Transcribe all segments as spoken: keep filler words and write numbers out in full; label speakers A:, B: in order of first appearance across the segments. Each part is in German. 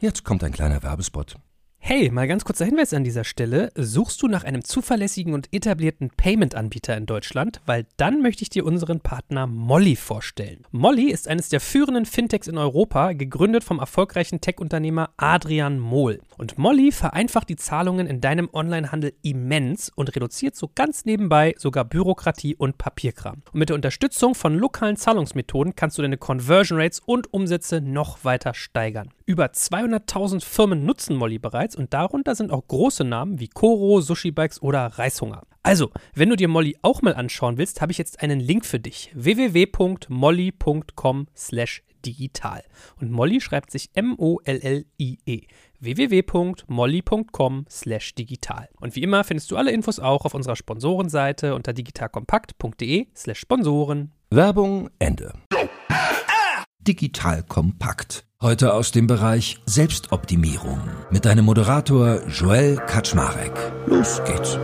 A: Jetzt kommt ein kleiner Werbespot.
B: Hey, mal ganz kurzer Hinweis an dieser Stelle. Suchst du nach einem zuverlässigen und etablierten Payment-Anbieter in Deutschland? Weil dann möchte ich dir unseren Partner Molly vorstellen. Molly ist eines der führenden Fintechs in Europa, gegründet vom erfolgreichen Tech-Unternehmer Adrian Mohl. Und Molly vereinfacht die Zahlungen in deinem Onlinehandel immens und reduziert so ganz nebenbei sogar Bürokratie und Papierkram. Und mit der Unterstützung von lokalen Zahlungsmethoden kannst du deine Conversion Rates und Umsätze noch weiter steigern. Über zweihunderttausend Firmen nutzen Molly bereits und darunter sind auch große Namen wie Koro, Sushi Bikes oder Reishunger. Also, wenn du dir Molly auch mal anschauen willst, habe ich jetzt einen Link für dich. w w w punkt molly punkt com slash digital. Und Molly schreibt sich M O L L I E. w w w punkt molly punkt com slash digital. Und wie immer findest du alle Infos auch auf unserer Sponsorenseite unter digitalkompakt punkt de slash Sponsoren.
A: Werbung Ende. Digital Kompakt. Heute aus dem Bereich Selbstoptimierung mit deinem Moderator Joel Kaczmarek. Los geht's.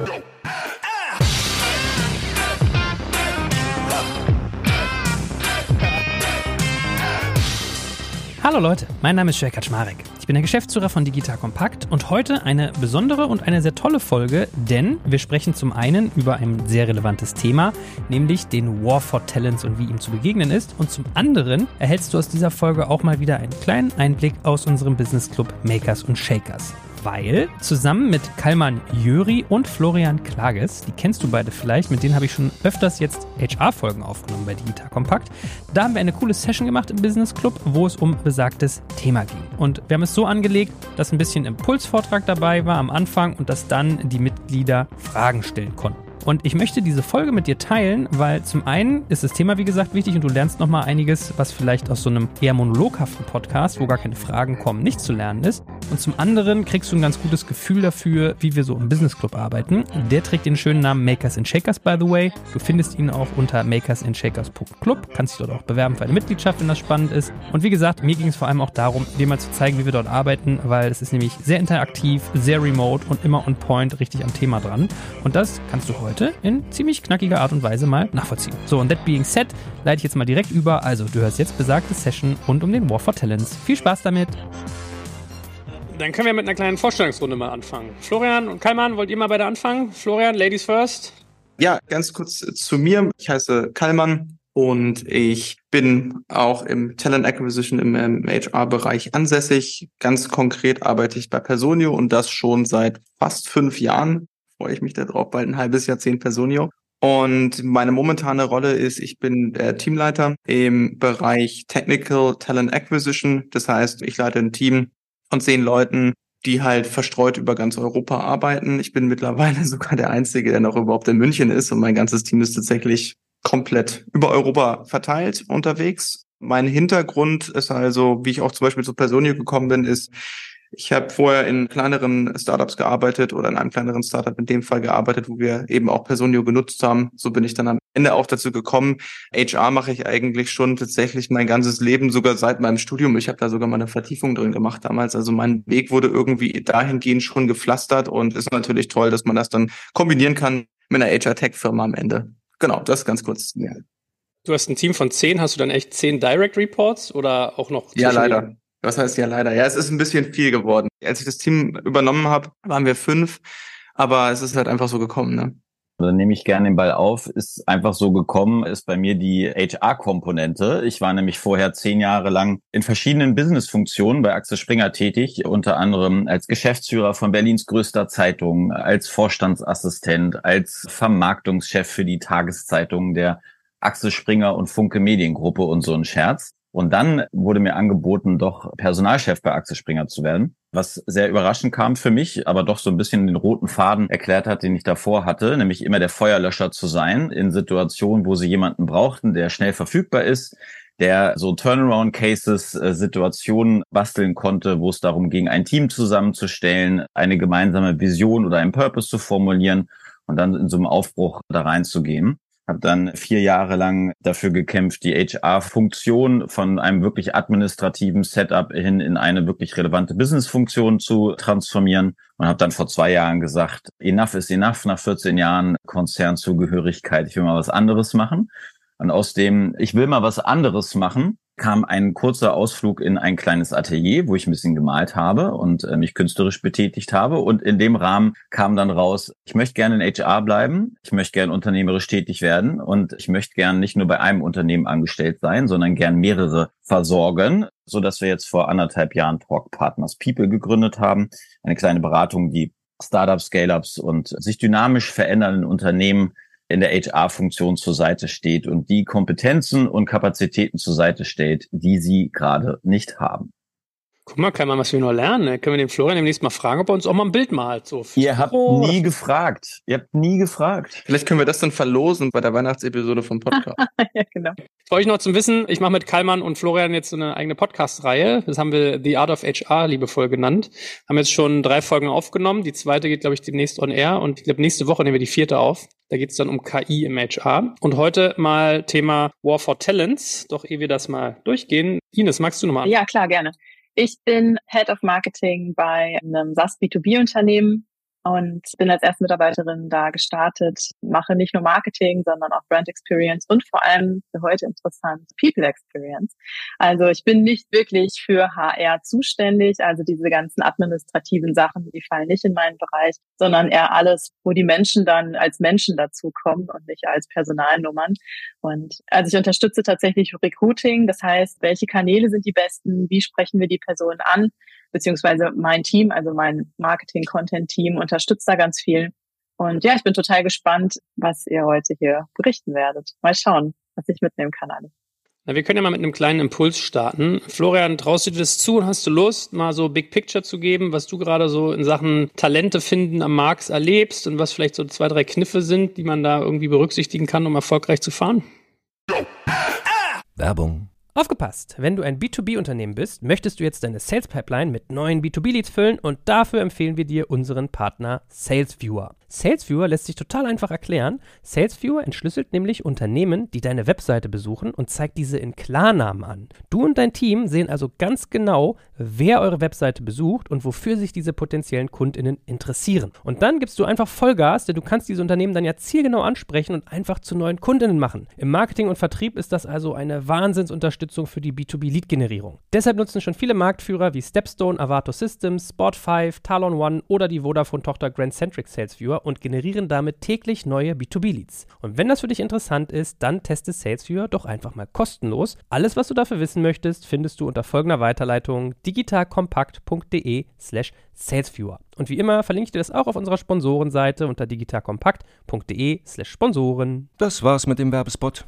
B: Hallo Leute, mein Name ist Joel Kaczmarek. Ich bin der Geschäftsführer von Digital Kompakt und heute eine besondere und eine sehr tolle Folge, denn wir sprechen zum einen über ein sehr relevantes Thema, nämlich den War for Talents und wie ihm zu begegnen ist, und zum anderen erhältst du aus dieser Folge auch mal wieder einen kleinen Einblick aus unserem Business Club Makers und Shakers. Weil zusammen mit Kalman Jöri und Florian Klages, die kennst du beide vielleicht, mit denen habe ich schon öfters jetzt H R-Folgen aufgenommen bei Digital Kompakt, da haben wir eine coole Session gemacht im Business Club, wo es um besagtes Thema ging. Und wir haben es so angelegt, dass ein bisschen Impulsvortrag dabei war am Anfang und dass dann die Mitglieder Fragen stellen konnten. Und ich möchte diese Folge mit dir teilen, weil zum einen ist das Thema, wie gesagt, wichtig und du lernst nochmal einiges, was vielleicht aus so einem eher monologhaften Podcast, wo gar keine Fragen kommen, nicht zu lernen ist. Und zum anderen kriegst du ein ganz gutes Gefühl dafür, wie wir so im Business Club arbeiten. Der trägt den schönen Namen Makers and Shakers, by the way. Du findest ihn auch unter makers and shakers punkt club. Kannst dich dort auch bewerben für eine Mitgliedschaft, wenn das spannend ist. Und wie gesagt, mir ging es vor allem auch darum, dir mal zu zeigen, wie wir dort arbeiten, weil es ist nämlich sehr interaktiv, sehr remote und immer on point, richtig am Thema dran. Und das kannst du heute in ziemlich knackiger Art und Weise mal nachvollziehen. So, und that being said, leite ich jetzt mal direkt über. Also, du hörst jetzt besagte Session rund um den War for Talents. Viel Spaß damit! Dann können wir mit einer kleinen Vorstellungsrunde mal anfangen. Florian und Kalman, wollt ihr mal beide anfangen? Florian, Ladies first.
C: Ja, ganz kurz zu mir. Ich heiße Kalman und ich bin auch im Talent Acquisition im H R-Bereich ansässig. Ganz konkret arbeite ich bei Personio und das schon seit fast fünf Jahren. Freue ich mich darauf, bald ein halbes Jahrzehnt Personio. Und meine momentane Rolle ist, ich bin der Teamleiter im Bereich Technical Talent Acquisition. Das heißt, ich leite ein Team von zehn Leuten, die halt verstreut über ganz Europa arbeiten. Ich bin mittlerweile sogar der Einzige, der noch überhaupt in München ist und mein ganzes Team ist tatsächlich komplett über Europa verteilt unterwegs. Mein Hintergrund ist also, wie ich auch zum Beispiel zu Personio gekommen bin, ist, ich habe vorher in kleineren Startups gearbeitet oder in einem kleineren Startup in dem Fall gearbeitet, wo wir eben auch Personio genutzt haben. So bin ich dann am Ende auch dazu gekommen. H R mache ich eigentlich schon tatsächlich mein ganzes Leben, sogar seit meinem Studium. Ich habe da sogar mal eine Vertiefung drin gemacht damals. Also mein Weg wurde irgendwie dahingehend schon gepflastert und ist natürlich toll, dass man das dann kombinieren kann mit einer H R-Tech-Firma am Ende. Genau, das ganz kurz. Ja.
B: Du hast ein Team von zehn. Hast du dann echt zehn Direct Reports oder auch noch?
C: Ja, leider. Was heißt ja leider? Ja, es ist ein bisschen viel geworden. Als ich das Team übernommen habe, waren wir fünf, aber es ist halt einfach so gekommen, ne?
D: Dann nehme ich gerne den Ball auf. Ist einfach so gekommen, ist bei mir die H R-Komponente. Ich war nämlich vorher zehn Jahre lang in verschiedenen Business-Funktionen bei Axel Springer tätig, unter anderem als Geschäftsführer von Berlins größter Zeitung, als Vorstandsassistent, als Vermarktungschef für die Tageszeitung der Axel Springer und Funke Mediengruppe und so ein Scherz. Und dann wurde mir angeboten, doch Personalchef bei Axel Springer zu werden, was sehr überraschend kam für mich, aber doch so ein bisschen den roten Faden erklärt hat, den ich davor hatte, nämlich immer der Feuerlöscher zu sein in Situationen, wo sie jemanden brauchten, der schnell verfügbar ist, der so Turnaround-Cases, äh, Situationen basteln konnte, wo es darum ging, ein Team zusammenzustellen, eine gemeinsame Vision oder einen Purpose zu formulieren und dann in so einem Aufbruch da reinzugehen. Habe dann vier Jahre lang dafür gekämpft, die H R-Funktion von einem wirklich administrativen Setup hin in eine wirklich relevante Business-Funktion zu transformieren und habe dann vor zwei Jahren gesagt, enough is enough, nach vierzehn Jahren Konzernzugehörigkeit, ich will mal was anderes machen. Und aus dem, ich will mal was anderes machen, kam ein kurzer Ausflug in ein kleines Atelier, wo ich ein bisschen gemalt habe und äh, mich künstlerisch betätigt habe. Und in dem Rahmen kam dann raus, ich möchte gerne in H R bleiben, ich möchte gerne unternehmerisch tätig werden und ich möchte gerne nicht nur bei einem Unternehmen angestellt sein, sondern gern mehrere versorgen, so dass wir jetzt vor anderthalb Jahren Talk Partners People gegründet haben. Eine kleine Beratung, die Startups, Scale-Ups und sich dynamisch verändernden Unternehmen in der H R-Funktion zur Seite steht und die Kompetenzen und Kapazitäten zur Seite stellt, die sie gerade nicht haben.
B: Guck mal, kann man was wir noch lernen. Ne? Können wir den Florian demnächst mal fragen, ob er uns auch mal ein Bild malt. So
D: Ihr habt oh. nie gefragt. Ihr habt nie gefragt.
C: Vielleicht können wir das dann verlosen bei der Weihnachtsepisode vom Podcast.
B: Ja, genau. Für euch noch zum Wissen, ich mache mit Kallmann und Florian jetzt so eine eigene Podcast-Reihe. Das haben wir The Art of H R liebevoll genannt. Haben jetzt schon drei Folgen aufgenommen. Die zweite geht, glaube ich, demnächst on air. Und ich glaube, nächste Woche nehmen wir die vierte auf. Da geht es dann um K I im H R. Und heute mal Thema War for Talents. Doch ehe wir das mal durchgehen. Ines, magst du nochmal an?
E: Ja, klar, gerne. Ich bin Head of Marketing bei einem SaaS B zwei B-Unternehmen und bin als erste Mitarbeiterin da gestartet, mache nicht nur Marketing, sondern auch Brand Experience und vor allem für heute interessant People Experience. Also ich bin nicht wirklich für H R zuständig, also diese ganzen administrativen Sachen, die fallen nicht in meinen Bereich, sondern eher alles, wo die Menschen dann als Menschen dazukommen und nicht als Personalnummern. Und also ich unterstütze tatsächlich Recruiting, das heißt, welche Kanäle sind die besten, wie sprechen wir die Personen an, beziehungsweise mein Team, also mein Marketing-Content-Team unterstützt da ganz viel. Und ja, ich bin total gespannt, was ihr heute hier berichten werdet. Mal schauen, was ich mitnehmen kann alles.
B: Na, wir können ja mal mit einem kleinen Impuls starten. Florian, traust du dir das zu und hast du Lust, mal so Big Picture zu geben, was du gerade so in Sachen Talente finden am Markt erlebst und was vielleicht so zwei, drei Kniffe sind, die man da irgendwie berücksichtigen kann, um erfolgreich zu fahren?
A: Werbung.
F: Aufgepasst! Wenn du ein B zwei B-Unternehmen bist, möchtest du jetzt deine Sales-Pipeline mit neuen B zwei B-Leads füllen und dafür empfehlen wir dir unseren Partner SalesViewer. SalesViewer lässt sich total einfach erklären. SalesViewer entschlüsselt nämlich Unternehmen, die deine Webseite besuchen und zeigt diese in Klarnamen an. Du und dein Team sehen also ganz genau, wer eure Webseite besucht und wofür sich diese potenziellen KundInnen interessieren. Und dann gibst du einfach Vollgas, denn du kannst diese Unternehmen dann ja zielgenau ansprechen und einfach zu neuen KundInnen machen. Im Marketing und Vertrieb ist das also eine Wahnsinnsunterstützung für die B zwei B-Lead-Generierung. Deshalb nutzen schon viele Marktführer wie Stepstone, Avato Systems, Spot fünf, Talon One oder die Vodafone-Tochter Grand Centric SalesViewer und generieren damit täglich neue B zwei B-Leads. Und wenn das für dich interessant ist, dann teste SalesViewer doch einfach mal kostenlos. Alles, was du dafür wissen möchtest, findest du unter folgender Weiterleitung digitalkompakt.de slash SalesViewer. Und wie immer verlinke ich dir das auch auf unserer Sponsorenseite unter digitalkompakt.de slash Sponsoren.
A: Das war's mit dem Werbespot.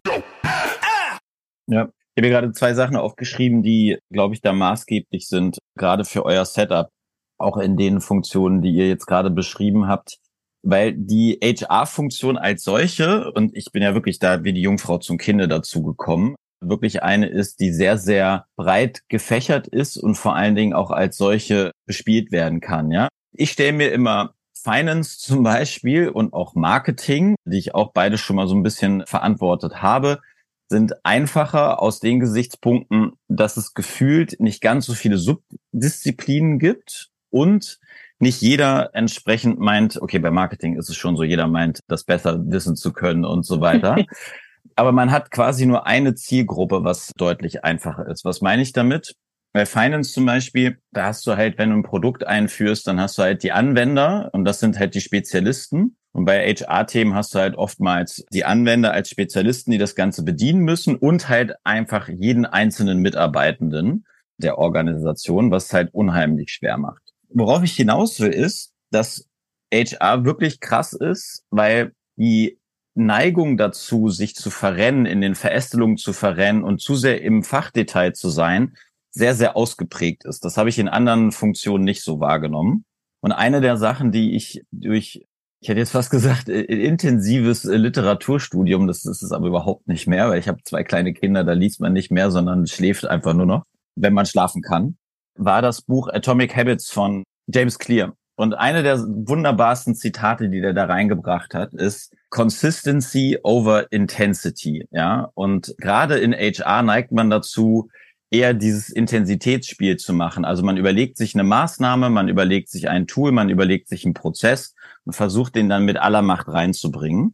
D: Ja. Ich habe hier gerade zwei Sachen aufgeschrieben, die, glaube ich, da maßgeblich sind, gerade für euer Setup, auch in den Funktionen, die ihr jetzt gerade beschrieben habt, weil die H R-Funktion als solche, und ich bin ja wirklich da wie die Jungfrau zum Kinde dazu gekommen, wirklich eine ist, die sehr, sehr breit gefächert ist und vor allen Dingen auch als solche bespielt werden kann. Ja, ich stelle mir immer Finance zum Beispiel und auch Marketing, die ich auch beide schon mal so ein bisschen verantwortet habe, sind einfacher aus den Gesichtspunkten, dass es gefühlt nicht ganz so viele Subdisziplinen gibt und nicht jeder entsprechend meint, okay, bei Marketing ist es schon so, jeder meint, das besser wissen zu können und so weiter. Aber man hat quasi nur eine Zielgruppe, was deutlich einfacher ist. Was meine ich damit? Bei Finance zum Beispiel, da hast du halt, wenn du ein Produkt einführst, dann hast du halt die Anwender und das sind halt die Spezialisten. Und bei H R-Themen hast du halt oftmals die Anwender als Spezialisten, die das Ganze bedienen müssen und halt einfach jeden einzelnen Mitarbeitenden der Organisation, was es halt unheimlich schwer macht. Worauf ich hinaus will, ist, dass H R wirklich krass ist, weil die Neigung dazu, sich zu verrennen, in den Verästelungen zu verrennen und zu sehr im Fachdetail zu sein, sehr, sehr ausgeprägt ist. Das habe ich in anderen Funktionen nicht so wahrgenommen. Und eine der Sachen, die ich durch Ich hätte jetzt fast gesagt, intensives Literaturstudium, das ist es aber überhaupt nicht mehr, weil ich habe zwei kleine Kinder, da liest man nicht mehr, sondern schläft einfach nur noch, wenn man schlafen kann, war das Buch Atomic Habits von James Clear. Und eine der wunderbarsten Zitate, die der da reingebracht hat, ist Consistency over Intensity. Ja, und gerade in H R neigt man dazu, eher dieses Intensitätsspiel zu machen. Also man überlegt sich eine Maßnahme, man überlegt sich ein Tool, man überlegt sich einen Prozess und versucht den dann mit aller Macht reinzubringen.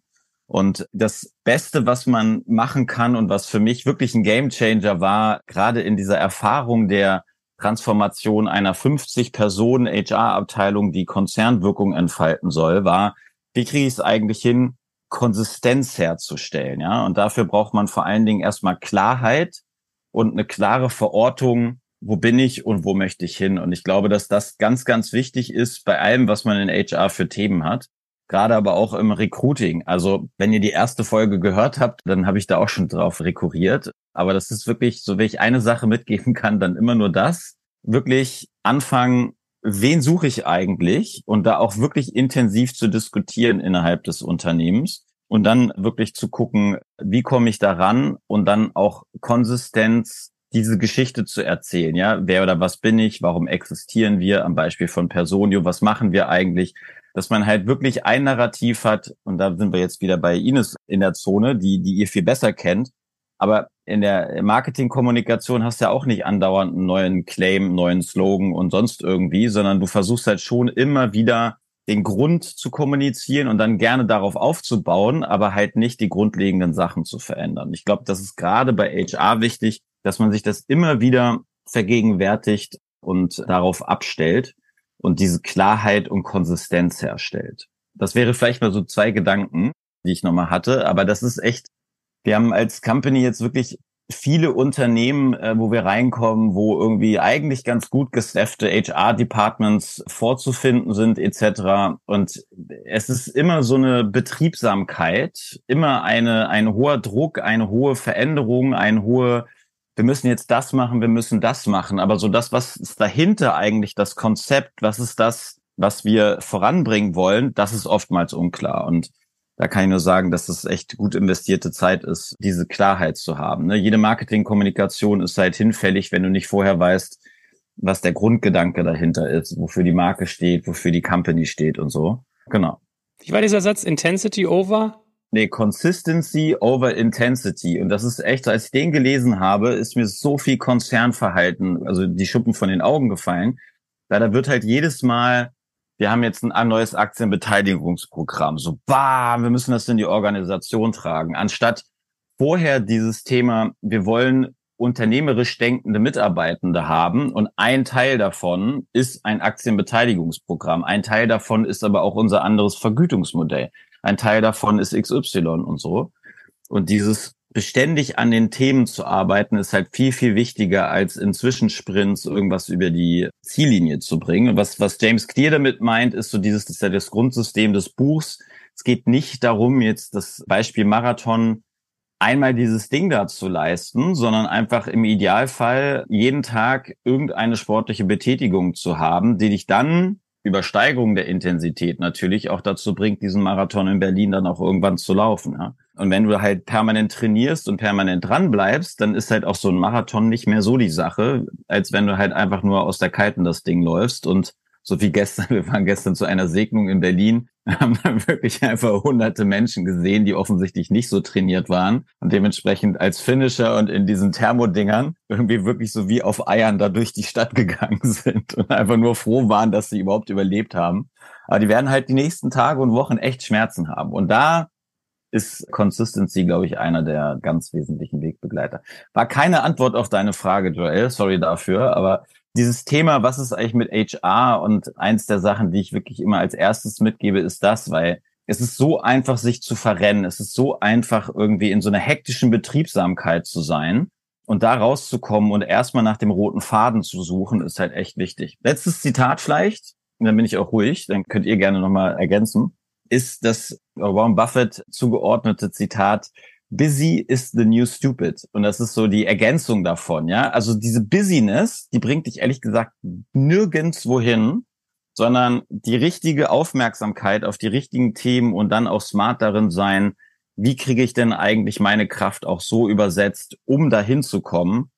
D: Und das Beste, was man machen kann und was für mich wirklich ein Gamechanger war, gerade in dieser Erfahrung der Transformation einer fünfzig Personen H R-Abteilung, die Konzernwirkung entfalten soll, war, wie kriege ich es eigentlich hin, Konsistenz herzustellen, ja? Und dafür braucht man vor allen Dingen erstmal Klarheit und eine klare Verortung, wo bin ich und wo möchte ich hin? Und ich glaube, dass das ganz, ganz wichtig ist bei allem, was man in H R für Themen hat. Gerade aber auch im Recruiting. Also wenn ihr die erste Folge gehört habt, dann habe ich da auch schon drauf rekurriert. Aber das ist wirklich, so wenn ich eine Sache mitgeben kann, dann immer nur das. Wirklich anfangen, wen suche ich eigentlich? Und da auch wirklich intensiv zu diskutieren innerhalb des Unternehmens. Und dann wirklich zu gucken, wie komme ich da ran? Und dann auch Konsistenz, diese Geschichte zu erzählen. Ja, wer oder was bin ich? Warum existieren wir? Am Beispiel von Personio, was machen wir eigentlich? Dass man halt wirklich ein Narrativ hat, und da sind wir jetzt wieder bei Ines in der Zone, die die ihr viel besser kennt. Aber in der Marketingkommunikation hast du ja auch nicht andauernd einen neuen Claim, einen neuen Slogan und sonst irgendwie, sondern du versuchst halt schon immer wieder den Grund zu kommunizieren und dann gerne darauf aufzubauen, aber halt nicht die grundlegenden Sachen zu verändern. Ich glaube, das ist gerade bei H R wichtig, dass man sich das immer wieder vergegenwärtigt und darauf abstellt und diese Klarheit und Konsistenz herstellt. Das wäre vielleicht mal so zwei Gedanken, die ich nochmal hatte, aber das ist echt, wir haben als Company jetzt wirklich viele Unternehmen, äh, wo wir reinkommen, wo irgendwie eigentlich ganz gut gestaffte H R-Departments vorzufinden sind et cetera. Und es ist immer so eine Betriebsamkeit, immer eine ein hoher Druck, eine hohe Veränderung, ein hohe, wir müssen jetzt das machen, wir müssen das machen. Aber so das, was ist dahinter eigentlich das Konzept, was ist das, was wir voranbringen wollen, das ist oftmals unklar. Und da kann ich nur sagen, dass es echt gut investierte Zeit ist, diese Klarheit zu haben. Ne? Jede Marketingkommunikation ist halt hinfällig, wenn du nicht vorher weißt, was der Grundgedanke dahinter ist, wofür die Marke steht, wofür die Company steht und so. Genau.
B: Wie war dieser Satz? Intensity over?
D: Nee, Consistency over Intensity. Und das ist echt, so, als ich den gelesen habe, ist mir so viel Konzernverhalten, also die Schuppen von den Augen gefallen. Weil da wird halt jedes Mal, wir haben jetzt ein neues Aktienbeteiligungsprogramm. So, bam, wir müssen das in die Organisation tragen. Anstatt vorher dieses Thema, wir wollen unternehmerisch denkende Mitarbeitende haben und ein Teil davon ist ein Aktienbeteiligungsprogramm. Ein Teil davon ist aber auch unser anderes Vergütungsmodell. Ein Teil davon ist X Y und so. Und dieses beständig an den Themen zu arbeiten, ist halt viel, viel wichtiger, als in Zwischensprints irgendwas über die Ziellinie zu bringen. Und was, was James Clear damit meint, ist so dieses, das ist ja das Grundsystem des Buchs. Es geht nicht darum, jetzt das Beispiel Marathon einmal dieses Ding da zu leisten, sondern einfach im Idealfall jeden Tag irgendeine sportliche Betätigung zu haben, die dich dann über Steigerung der Intensität natürlich auch dazu bringt, diesen Marathon in Berlin dann auch irgendwann zu laufen. Ja? Und wenn du halt permanent trainierst und permanent dran bleibst, dann ist halt auch so ein Marathon nicht mehr so die Sache, als wenn du halt einfach nur aus der Kalten das Ding läufst. Und so wie gestern, wir waren gestern zu einer Segnung in Berlin, haben dann wirklich einfach hunderte Menschen gesehen, die offensichtlich nicht so trainiert waren und dementsprechend als Finisher und in diesen Thermodingern irgendwie wirklich so wie auf Eiern da durch die Stadt gegangen sind und einfach nur froh waren, dass sie überhaupt überlebt haben. Aber die werden halt die nächsten Tage und Wochen echt Schmerzen haben. Und da ist Consistency, glaube ich, einer der ganz wesentlichen Wegbegleiter. War keine Antwort auf deine Frage, Joel, sorry dafür, aber dieses Thema, was ist eigentlich mit H R, und eins der Sachen, die ich wirklich immer als erstes mitgebe, ist das, weil es ist so einfach, sich zu verrennen. Es ist so einfach, irgendwie in so einer hektischen Betriebsamkeit zu sein und da rauszukommen und erstmal nach dem roten Faden zu suchen, ist halt echt wichtig. Letztes Zitat vielleicht, und dann bin ich auch ruhig, dann könnt ihr gerne nochmal ergänzen, ist das Warren Buffett zugeordnete Zitat: Busy is the new stupid. Und das ist so die Ergänzung davon, ja. Also diese Busyness, die bringt dich ehrlich gesagt nirgends wohin, sondern die richtige Aufmerksamkeit auf die richtigen Themen und dann auch smart darin sein, wie kriege ich denn eigentlich meine Kraft auch so übersetzt, um dahin zu kommen,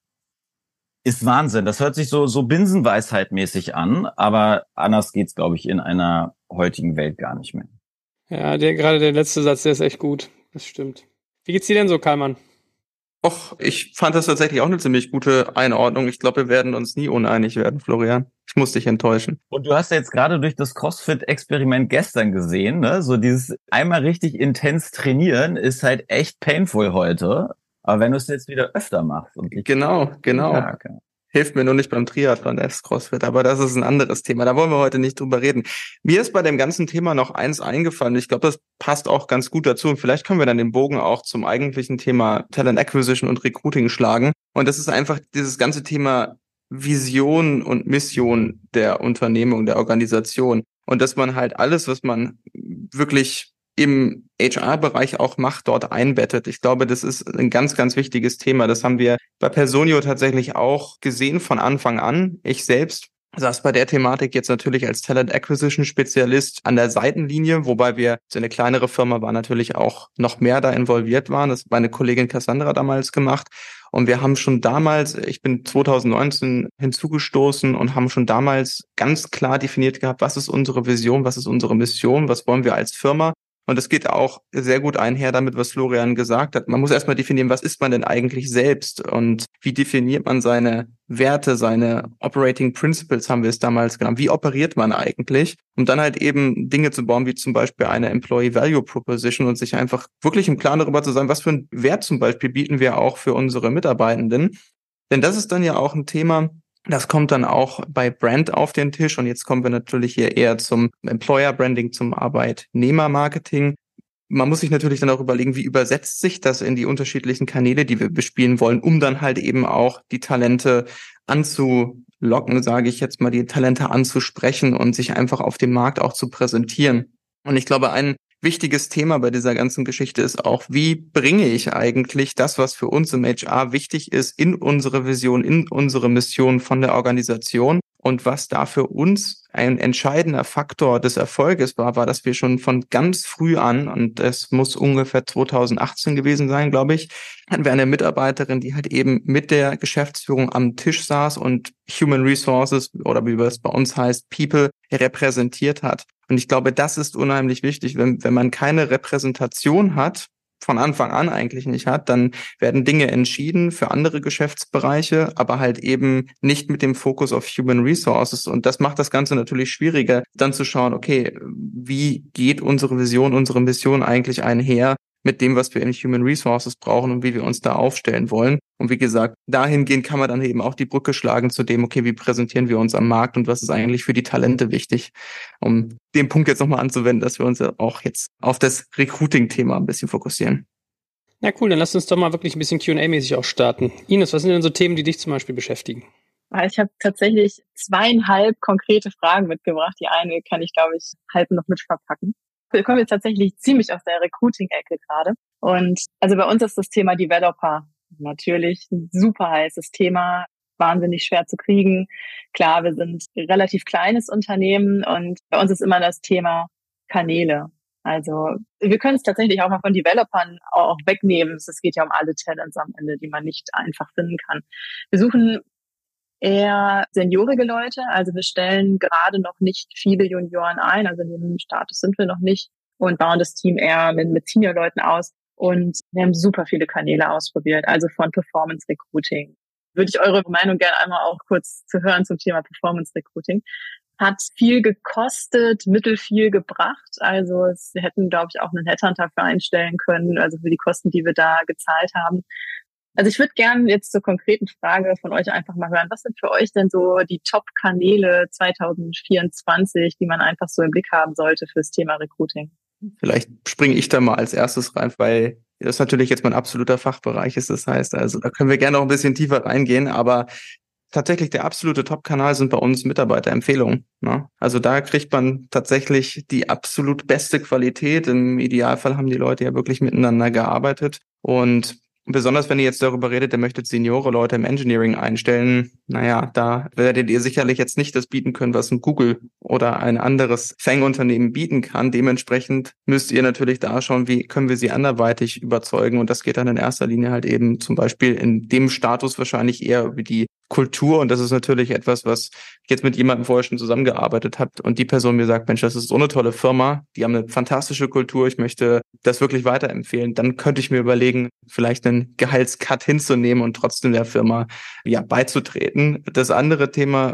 D: ist Wahnsinn. Das hört sich so, so Binsenweisheit-mäßig an, aber anders geht's, glaube ich, in einer heutigen Welt gar nicht mehr.
B: Ja, der, gerade der letzte Satz, der ist echt gut. Das stimmt. Wie geht's dir denn so, Kalman?
C: Och, ich fand das tatsächlich auch eine ziemlich gute Einordnung. Ich glaube, wir werden uns nie uneinig werden, Florian. ich muss dich enttäuschen.
D: Und du hast ja jetzt gerade durch das CrossFit-Experiment gestern gesehen, ne? So dieses einmal richtig intens trainieren ist halt echt painful heute. Aber wenn du es jetzt wieder öfter machst. Und
C: genau, genau. Ja, okay. Hilft mir nur nicht beim Triathlon, das CrossFit, aber das ist ein anderes Thema. Da wollen wir heute nicht drüber reden. Mir ist bei dem ganzen Thema noch eins eingefallen. Ich glaube, das passt auch ganz gut dazu. Und vielleicht können wir dann den Bogen auch zum eigentlichen Thema Talent Acquisition und Recruiting schlagen. Und das ist einfach dieses ganze Thema Vision und Mission der Unternehmung, der Organisation. Und dass man halt alles, was man wirklich im H R-Bereich auch macht, dort einbettet. Ich glaube, das ist ein ganz, ganz wichtiges Thema. Das haben wir bei Personio tatsächlich auch gesehen von Anfang an. Ich selbst saß bei der Thematik jetzt natürlich als Talent Acquisition Spezialist an der Seitenlinie, wobei wir, so eine kleinere Firma war, natürlich auch noch mehr da involviert waren. Das hat meine Kollegin Cassandra damals gemacht. Und wir haben schon damals, ich bin zwanzig neunzehn hinzugestoßen und haben schon damals ganz klar definiert gehabt, was ist unsere Vision, was ist unsere Mission, was wollen wir als Firma. Und das geht auch sehr gut einher damit, was Florian gesagt hat. Man muss erstmal definieren, was ist man denn eigentlich selbst und wie definiert man seine Werte, seine Operating Principles, haben wir es damals genannt. Wie operiert man eigentlich? Um dann halt eben Dinge zu bauen, wie zum Beispiel eine Employee Value Proposition und sich einfach wirklich im Klaren darüber zu sein, was für einen Wert zum Beispiel bieten wir auch für unsere Mitarbeitenden. Denn das ist dann ja auch ein Thema, das kommt dann auch bei Brand auf den Tisch. Und jetzt kommen wir natürlich hier eher zum Employer Branding, zum Arbeitnehmermarketing. Man muss sich natürlich dann auch überlegen, wie übersetzt sich das in die unterschiedlichen Kanäle, die wir bespielen wollen, um dann halt eben auch die Talente anzulocken, sage ich jetzt mal, die Talente anzusprechen und sich einfach auf dem Markt auch zu präsentieren. Und ich glaube, ein wichtiges Thema bei dieser ganzen Geschichte ist auch, wie bringe ich eigentlich das, was für uns im H R wichtig ist, in unsere Vision, in unsere Mission von der Organisation. Und was da für uns ein entscheidender Faktor des Erfolges war, war, dass wir schon von ganz früh an, und es muss ungefähr zwanzig achtzehn gewesen sein, glaube ich, hatten wir eine Mitarbeiterin, die halt eben mit der Geschäftsführung am Tisch saß und Human Resources, oder wie es bei uns heißt, People, repräsentiert hat. Und ich glaube, das ist unheimlich wichtig. Wenn, wenn man keine Repräsentation hat, von Anfang an eigentlich nicht hat, dann werden Dinge entschieden für andere Geschäftsbereiche, aber halt eben nicht mit dem Fokus auf Human Resources. Und das macht das Ganze natürlich schwieriger, dann zu schauen, okay, wie geht unsere Vision, unsere Mission eigentlich einher mit dem, was wir in Human Resources brauchen und wie wir uns da aufstellen wollen. Und wie gesagt, dahingehend kann man dann eben auch die Brücke schlagen zu dem, okay, wie präsentieren wir uns am Markt und was ist eigentlich für die Talente wichtig, um den Punkt jetzt nochmal anzuwenden, dass wir uns ja auch jetzt auf das Recruiting-Thema ein bisschen fokussieren.
B: Na cool, dann lass uns doch mal wirklich ein bisschen Q und A-mäßig auch starten. Ines, was sind denn so Themen, die dich zum Beispiel beschäftigen?
E: Ich habe tatsächlich zweieinhalb konkrete Fragen mitgebracht. Die eine kann ich, glaube ich, halb noch mit verpacken. Wir kommen jetzt tatsächlich ziemlich aus der Recruiting-Ecke gerade. Und also bei uns ist das Thema Developer natürlich ein super heißes Thema, wahnsinnig schwer zu kriegen. Klar, wir sind ein relativ kleines Unternehmen und bei uns ist immer das Thema Kanäle. Also wir können es tatsächlich auch mal von Developern auch wegnehmen. Es geht ja um alle Talents am Ende, die man nicht einfach finden kann. Wir suchen eher seniorige Leute, also wir stellen gerade noch nicht viele Junioren ein, also in dem Status sind wir noch nicht und bauen das Team eher mit, mit Senior-Leuten aus und wir haben super viele Kanäle ausprobiert, also von Performance Recruiting. Würde ich eure Meinung gerne einmal auch kurz zu hören zum Thema Performance Recruiting. Hat viel gekostet, mittel viel gebracht, also es, wir hätten, glaube ich, auch einen Headhunter für einstellen können, also für die Kosten, die wir da gezahlt haben. Also ich würde gerne jetzt zur konkreten Frage von euch einfach mal hören. Was sind für euch denn so die Top-Kanäle zwanzig vierundzwanzig, die man einfach so im Blick haben sollte fürs Thema Recruiting?
C: Vielleicht springe ich da mal als erstes rein, weil das natürlich jetzt mein absoluter Fachbereich ist. Das heißt, also da können wir gerne noch ein bisschen tiefer reingehen, aber tatsächlich der absolute Top-Kanal sind bei uns Mitarbeiterempfehlungen. Ne? Also da kriegt man tatsächlich die absolut beste Qualität. Im Idealfall haben die Leute ja wirklich miteinander gearbeitet und besonders wenn ihr jetzt darüber redet, ihr möchtet Seniore Leute im Engineering einstellen, naja, da werdet ihr sicherlich jetzt nicht das bieten können, was ein Google oder ein anderes Fang-Unternehmen bieten kann. Dementsprechend müsst ihr natürlich da schauen, wie können wir sie anderweitig überzeugen. Und das geht dann in erster Linie halt eben zum Beispiel in dem Status wahrscheinlich eher über die Kultur. Und das ist natürlich etwas, was ich jetzt mit jemandem vorher schon zusammengearbeitet habe und die Person mir sagt, Mensch, das ist so eine tolle Firma, die haben eine fantastische Kultur, ich möchte das wirklich weiterempfehlen. Dann könnte ich mir überlegen, vielleicht einen Gehaltscut hinzunehmen und trotzdem der Firma ja beizutreten. Das andere Thema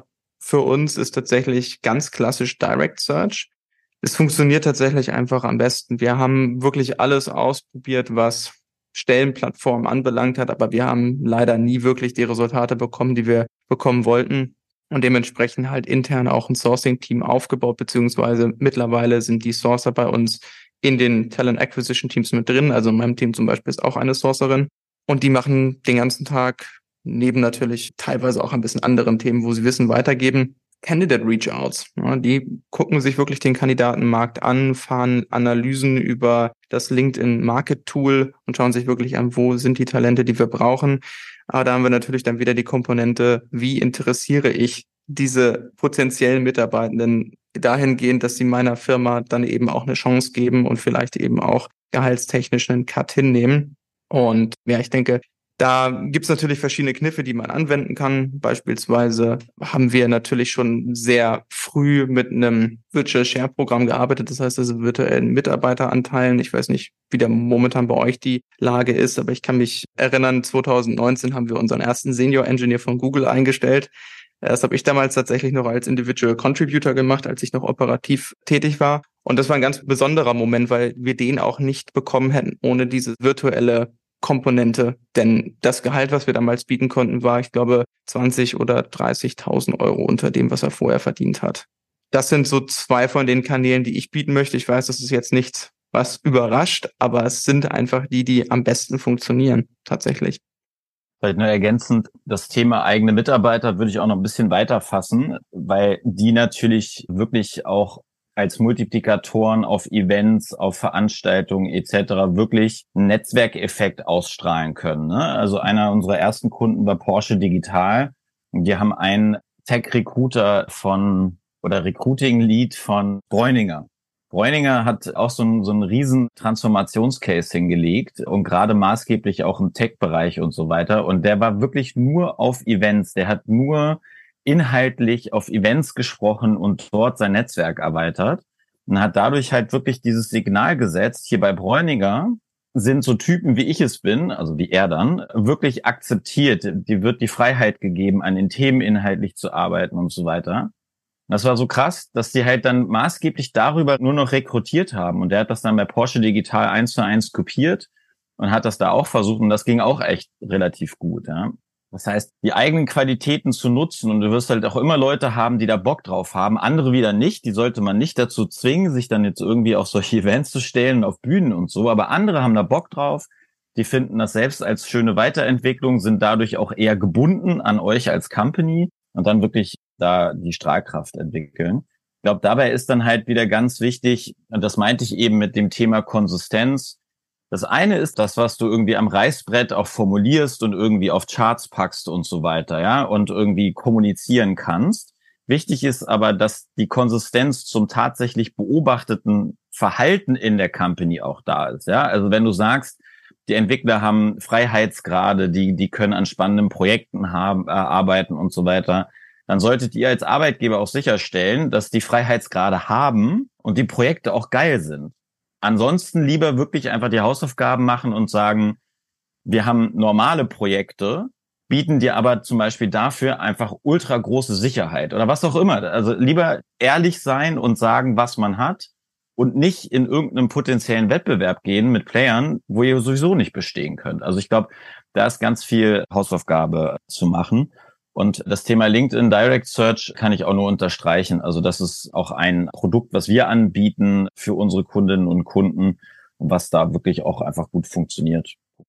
C: für uns ist tatsächlich ganz klassisch Direct Search. Es funktioniert tatsächlich einfach am besten. Wir haben wirklich alles ausprobiert, was Stellenplattformen anbelangt hat, aber wir haben leider nie wirklich die Resultate bekommen, die wir bekommen wollten. Und dementsprechend halt intern auch ein Sourcing-Team aufgebaut, beziehungsweise mittlerweile sind die Sourcer bei uns in den Talent Acquisition Teams mit drin. Also in meinem Team zum Beispiel ist auch eine Sourcerin. Und die machen den ganzen Tag neben natürlich teilweise auch ein bisschen anderen Themen, wo sie Wissen weitergeben, Candidate Reach-Outs. Ja, die gucken sich wirklich den Kandidatenmarkt an, fahren Analysen über das LinkedIn Market Tool und schauen sich wirklich an, wo sind die Talente, die wir brauchen. Aber da haben wir natürlich dann wieder die Komponente, wie interessiere ich diese potenziellen Mitarbeitenden dahingehend, dass sie meiner Firma dann eben auch eine Chance geben und vielleicht eben auch gehaltstechnisch einen Cut hinnehmen. Und ja, ich denke, da gibt's natürlich verschiedene Kniffe, die man anwenden kann. Beispielsweise haben wir natürlich schon sehr früh mit einem Virtual Share Programm gearbeitet. Das heißt, also virtuellen Mitarbeiteranteilen. Ich weiß nicht, wie da momentan bei euch die Lage ist, aber ich kann mich erinnern, zwanzig neunzehn haben wir unseren ersten Senior Engineer von Google eingestellt. Das habe ich damals tatsächlich noch als Individual Contributor gemacht, als ich noch operativ tätig war. Und das war ein ganz besonderer Moment, weil wir den auch nicht bekommen hätten ohne diese virtuelle Komponente, denn das Gehalt, was wir damals bieten konnten, war, ich glaube, zwanzig oder dreißigtausend Euro unter dem, was er vorher verdient hat. Das sind so zwei von den Kanälen, die ich bieten möchte. Ich weiß, das ist jetzt nichts, was überrascht, aber es sind einfach die, die am besten funktionieren, tatsächlich.
D: Vielleicht nur ergänzend, das Thema eigene Mitarbeiter würde ich auch noch ein bisschen weiter fassen, weil die natürlich wirklich auch als Multiplikatoren auf Events, auf Veranstaltungen et cetera wirklich einen Netzwerkeffekt ausstrahlen können. Ne? Also einer unserer ersten Kunden war Porsche Digital. Die haben einen Tech-Recruiter von oder Recruiting-Lead von Bräuninger. Bräuninger hat auch so einen, so einen riesen Transformationscase hingelegt und gerade maßgeblich auch im Tech-Bereich und so weiter. Und der war wirklich nur auf Events. Der hat nur inhaltlich auf Events gesprochen und dort sein Netzwerk erweitert und hat dadurch halt wirklich dieses Signal gesetzt, hier bei Bräuninger sind so Typen, wie ich es bin, also wie er dann, wirklich akzeptiert. Die wird die Freiheit gegeben, an den Themen inhaltlich zu arbeiten und so weiter. Das war so krass, dass die halt dann maßgeblich darüber nur noch rekrutiert haben und der hat das dann bei Porsche Digital eins zu eins kopiert und hat das da auch versucht und das ging auch echt relativ gut, ja. Das heißt, die eigenen Qualitäten zu nutzen und du wirst halt auch immer Leute haben, die da Bock drauf haben, andere wieder nicht, die sollte man nicht dazu zwingen, sich dann jetzt irgendwie auf solche Events zu stellen, auf Bühnen und so, aber andere haben da Bock drauf, die finden das selbst als schöne Weiterentwicklung, sind dadurch auch eher gebunden an euch als Company und dann wirklich da die Strahlkraft entwickeln. Ich glaube, dabei ist dann halt wieder ganz wichtig, und das meinte ich eben mit dem Thema Konsistenz. Das eine ist das, was du irgendwie am Reißbrett auch formulierst und irgendwie auf Charts packst und so weiter, ja, und irgendwie kommunizieren kannst. Wichtig ist aber, dass die Konsistenz zum tatsächlich beobachteten Verhalten in der Company auch da ist, ja. Also wenn du sagst, die Entwickler haben Freiheitsgrade, die die können an spannenden Projekten haben, äh, arbeiten und so weiter, dann solltet ihr als Arbeitgeber auch sicherstellen, dass die Freiheitsgrade haben und die Projekte auch geil sind. Ansonsten lieber wirklich einfach die Hausaufgaben machen und sagen, wir haben normale Projekte, bieten dir aber zum Beispiel dafür einfach ultra große Sicherheit oder was auch immer. Also lieber ehrlich sein und sagen, was man hat und nicht in irgendeinem potenziellen Wettbewerb gehen mit Playern, wo ihr sowieso nicht bestehen könnt. Also ich glaube, da ist ganz viel Hausaufgabe zu machen. Und das Thema LinkedIn Direct Search kann ich auch nur unterstreichen. Also das ist auch ein Produkt, was wir anbieten für unsere Kundinnen und Kunden und was da wirklich auch einfach gut funktioniert.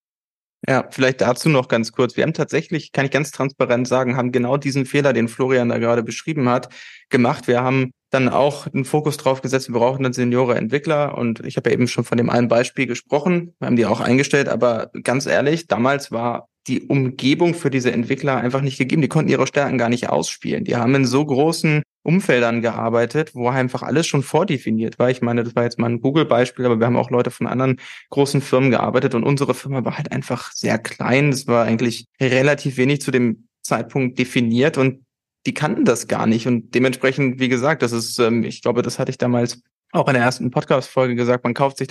C: Ja, vielleicht dazu noch ganz kurz. Wir haben tatsächlich, kann ich ganz transparent sagen, haben genau diesen Fehler, den Florian da gerade beschrieben hat, gemacht. Wir haben dann auch einen Fokus drauf gesetzt, wir brauchen einen Seniore-Entwickler und ich habe ja eben schon von dem einen Beispiel gesprochen, wir haben die auch eingestellt, aber ganz ehrlich, damals war die Umgebung für diese Entwickler einfach nicht gegeben. Die konnten ihre Stärken gar nicht ausspielen. Die haben in so großen Umfeldern gearbeitet, wo einfach alles schon vordefiniert war. Ich meine, das war jetzt mal ein Google-Beispiel, aber wir haben auch Leute von anderen großen Firmen gearbeitet und unsere Firma war halt einfach sehr klein. Es war eigentlich relativ wenig zu dem Zeitpunkt definiert und die kannten das gar nicht und dementsprechend, wie gesagt, das ist, ähm, ich glaube, das hatte ich damals auch in der ersten Podcast-Folge gesagt, man kauft sich dann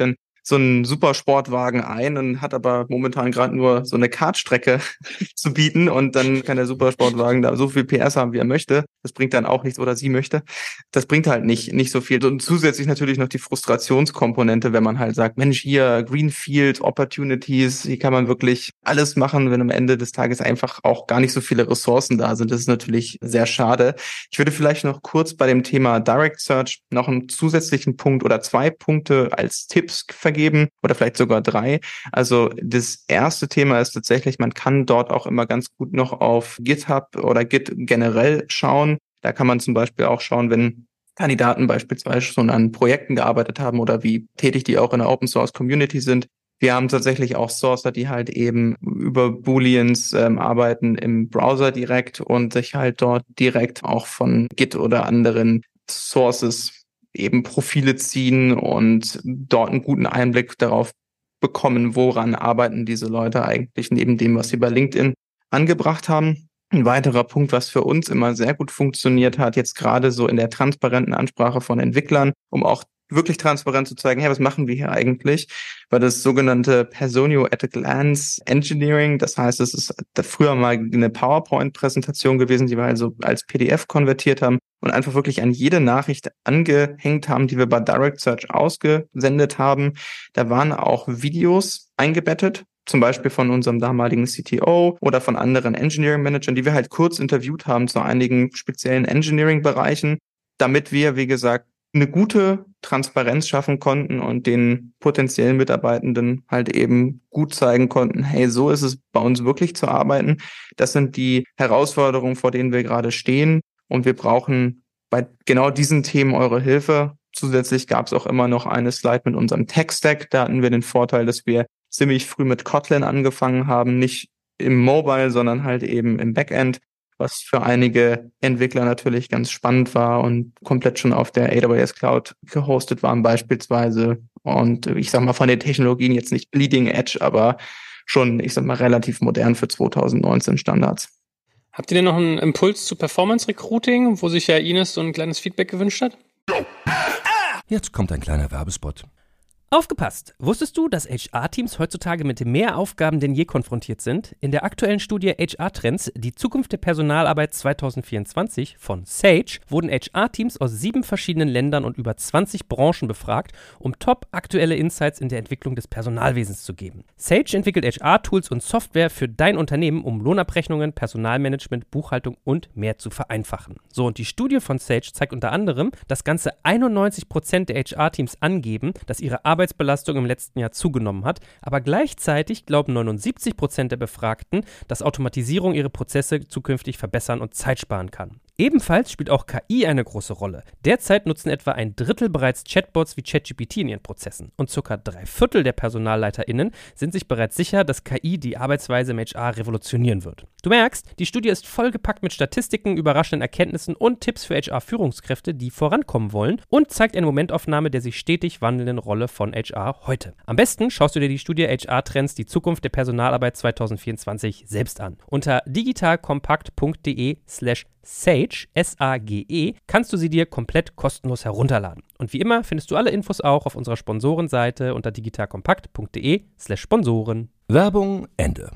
C: so einen Supersportwagen ein und hat aber momentan gerade nur so eine Kartstrecke zu bieten und dann kann der Supersportwagen da so viel P S haben, wie er möchte. Das bringt dann auch nichts oder sie möchte. Das bringt halt nicht, nicht so viel. Und zusätzlich natürlich noch die Frustrationskomponente, wenn man halt sagt, Mensch, hier Greenfield Opportunities, hier kann man wirklich alles machen, wenn am Ende des Tages einfach auch gar nicht so viele Ressourcen da sind. Das ist natürlich sehr schade. Ich würde vielleicht noch kurz bei dem Thema Direct Search noch einen zusätzlichen Punkt oder zwei Punkte als Tipps vergeben oder vielleicht sogar drei. Also das erste Thema ist tatsächlich, man kann dort auch immer ganz gut noch auf GitHub oder Git generell schauen. Da kann man zum Beispiel auch schauen, wenn Kandidaten beispielsweise schon an Projekten gearbeitet haben oder wie tätig die auch in der Open Source Community sind. Wir haben tatsächlich auch Sourcer, die halt eben über Booleans ähm, arbeiten im Browser direkt und sich halt dort direkt auch von Git oder anderen Sources eben Profile ziehen und dort einen guten Einblick darauf bekommen, woran arbeiten diese Leute eigentlich neben dem, was sie bei LinkedIn angebracht haben. Ein weiterer Punkt, was für uns immer sehr gut funktioniert hat, jetzt gerade so in der transparenten Ansprache von Entwicklern, um auch wirklich transparent zu zeigen, hey, was machen wir hier eigentlich? War das sogenannte Personio at a Glance Engineering. Das heißt, es ist früher mal eine PowerPoint-Präsentation gewesen, die wir also als P D F konvertiert haben und einfach wirklich an jede Nachricht angehängt haben, die wir bei Direct Search ausgesendet haben. Da waren auch Videos eingebettet, zum Beispiel von unserem damaligen C T O oder von anderen Engineering-Managern, die wir halt kurz interviewt haben zu einigen speziellen Engineering-Bereichen, damit wir, wie gesagt, eine gute Transparenz schaffen konnten und den potenziellen Mitarbeitenden halt eben gut zeigen konnten, hey, so ist es bei uns wirklich zu arbeiten. Das sind die Herausforderungen, vor denen wir gerade stehen und wir brauchen bei genau diesen Themen eure Hilfe. Zusätzlich gab es auch immer noch eine Slide mit unserem Tech-Stack. Da hatten wir den Vorteil, dass wir ziemlich früh mit Kotlin angefangen haben, nicht im Mobile, sondern halt eben im Backend, was für einige Entwickler natürlich ganz spannend war und komplett schon auf der A W S Cloud gehostet waren beispielsweise. Und ich sag mal von den Technologien jetzt nicht bleeding edge, aber schon, ich sag mal, relativ modern für zwanzig neunzehn Standards.
B: Habt ihr denn noch einen Impuls zu Performance Recruiting, wo sich ja Ines so ein kleines Feedback gewünscht hat?
A: Jetzt kommt ein kleiner Werbespot.
F: Aufgepasst! Wusstest du, dass H R-Teams heutzutage mit mehr Aufgaben denn je konfrontiert sind? In der aktuellen Studie H R-Trends, die Zukunft der Personalarbeit zwanzig vierundzwanzig von Sage, wurden H R-Teams aus sieben verschiedenen Ländern und über zwanzig Branchen befragt, um top aktuelle Insights in der Entwicklung des Personalwesens zu geben. Sage entwickelt H R-Tools und Software für dein Unternehmen, um Lohnabrechnungen, Personalmanagement, Buchhaltung und mehr zu vereinfachen. So, und die Studie von Sage zeigt unter anderem, dass ganze einundneunzig Prozent der H R-Teams angeben, dass ihre Arbeit Arbeitsbelastung im letzten Jahr zugenommen hat, aber gleichzeitig glauben neunundsiebzig Prozent der Befragten, dass Automatisierung ihre Prozesse zukünftig verbessern und Zeit sparen kann. Ebenfalls spielt auch K I eine große Rolle. Derzeit nutzen etwa ein Drittel bereits Chatbots wie ChatGPT in ihren Prozessen und circa drei Viertel der PersonalleiterInnen sind sich bereits sicher, dass K I die Arbeitsweise im H R revolutionieren wird. Du merkst, die Studie ist vollgepackt mit Statistiken, überraschenden Erkenntnissen und Tipps für H R-Führungskräfte, die vorankommen wollen und zeigt eine Momentaufnahme der sich stetig wandelnden Rolle von H R heute. Am besten schaust du dir die Studie H R-Trends, die Zukunft der Personalarbeit zwanzig vierundzwanzig selbst an. Unter digitalkompakt.de slash Sage, S A G E, kannst du sie dir komplett kostenlos herunterladen. Und wie immer findest du alle Infos auch auf unserer Sponsorenseite unter digitalkompakt.de slash Sponsoren.
A: Werbung Ende.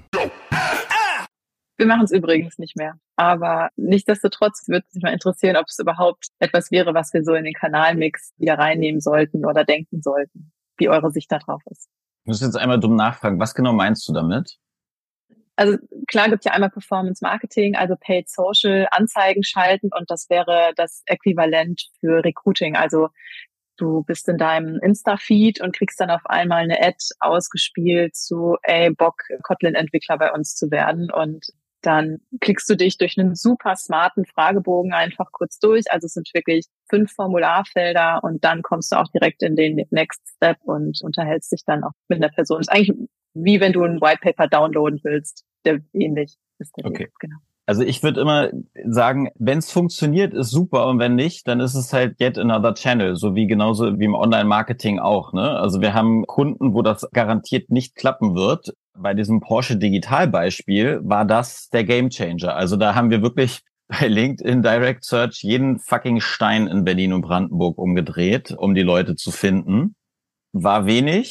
E: Wir machen es übrigens nicht mehr. Aber nichtsdestotrotz würde es mich mal interessieren, ob es überhaupt etwas wäre, was wir so in den Kanalmix wieder reinnehmen sollten oder denken sollten, wie eure Sicht da drauf ist.
D: Ich muss jetzt einmal dumm nachfragen, was genau meinst du damit?
E: Also klar gibt es ja einmal Performance Marketing, also Paid Social, Anzeigen schalten und das wäre das Äquivalent für Recruiting. Also du bist in deinem Insta-Feed und kriegst dann auf einmal eine Ad ausgespielt zu, ey, Bock, Kotlin-Entwickler bei uns zu werden und dann klickst du dich durch einen super smarten Fragebogen einfach kurz durch. Also es sind wirklich fünf Formularfelder und dann kommst du auch direkt in den Next Step und unterhältst dich dann auch mit einer Person. Das ist eigentlich wie wenn du ein White Paper downloaden willst, der ähnlich ist. Der
D: okay.
E: Weg, genau.
D: Also ich würde immer sagen, wenn es funktioniert, ist super und wenn nicht, dann ist es halt yet another channel, so wie genauso wie im Online-Marketing auch. Ne? Also wir haben Kunden, wo das garantiert nicht klappen wird. Bei diesem Porsche Digital-Beispiel war das der Gamechanger. Also da haben wir wirklich bei LinkedIn Direct Search jeden fucking Stein in Berlin und Brandenburg umgedreht, um die Leute zu finden. War wenig.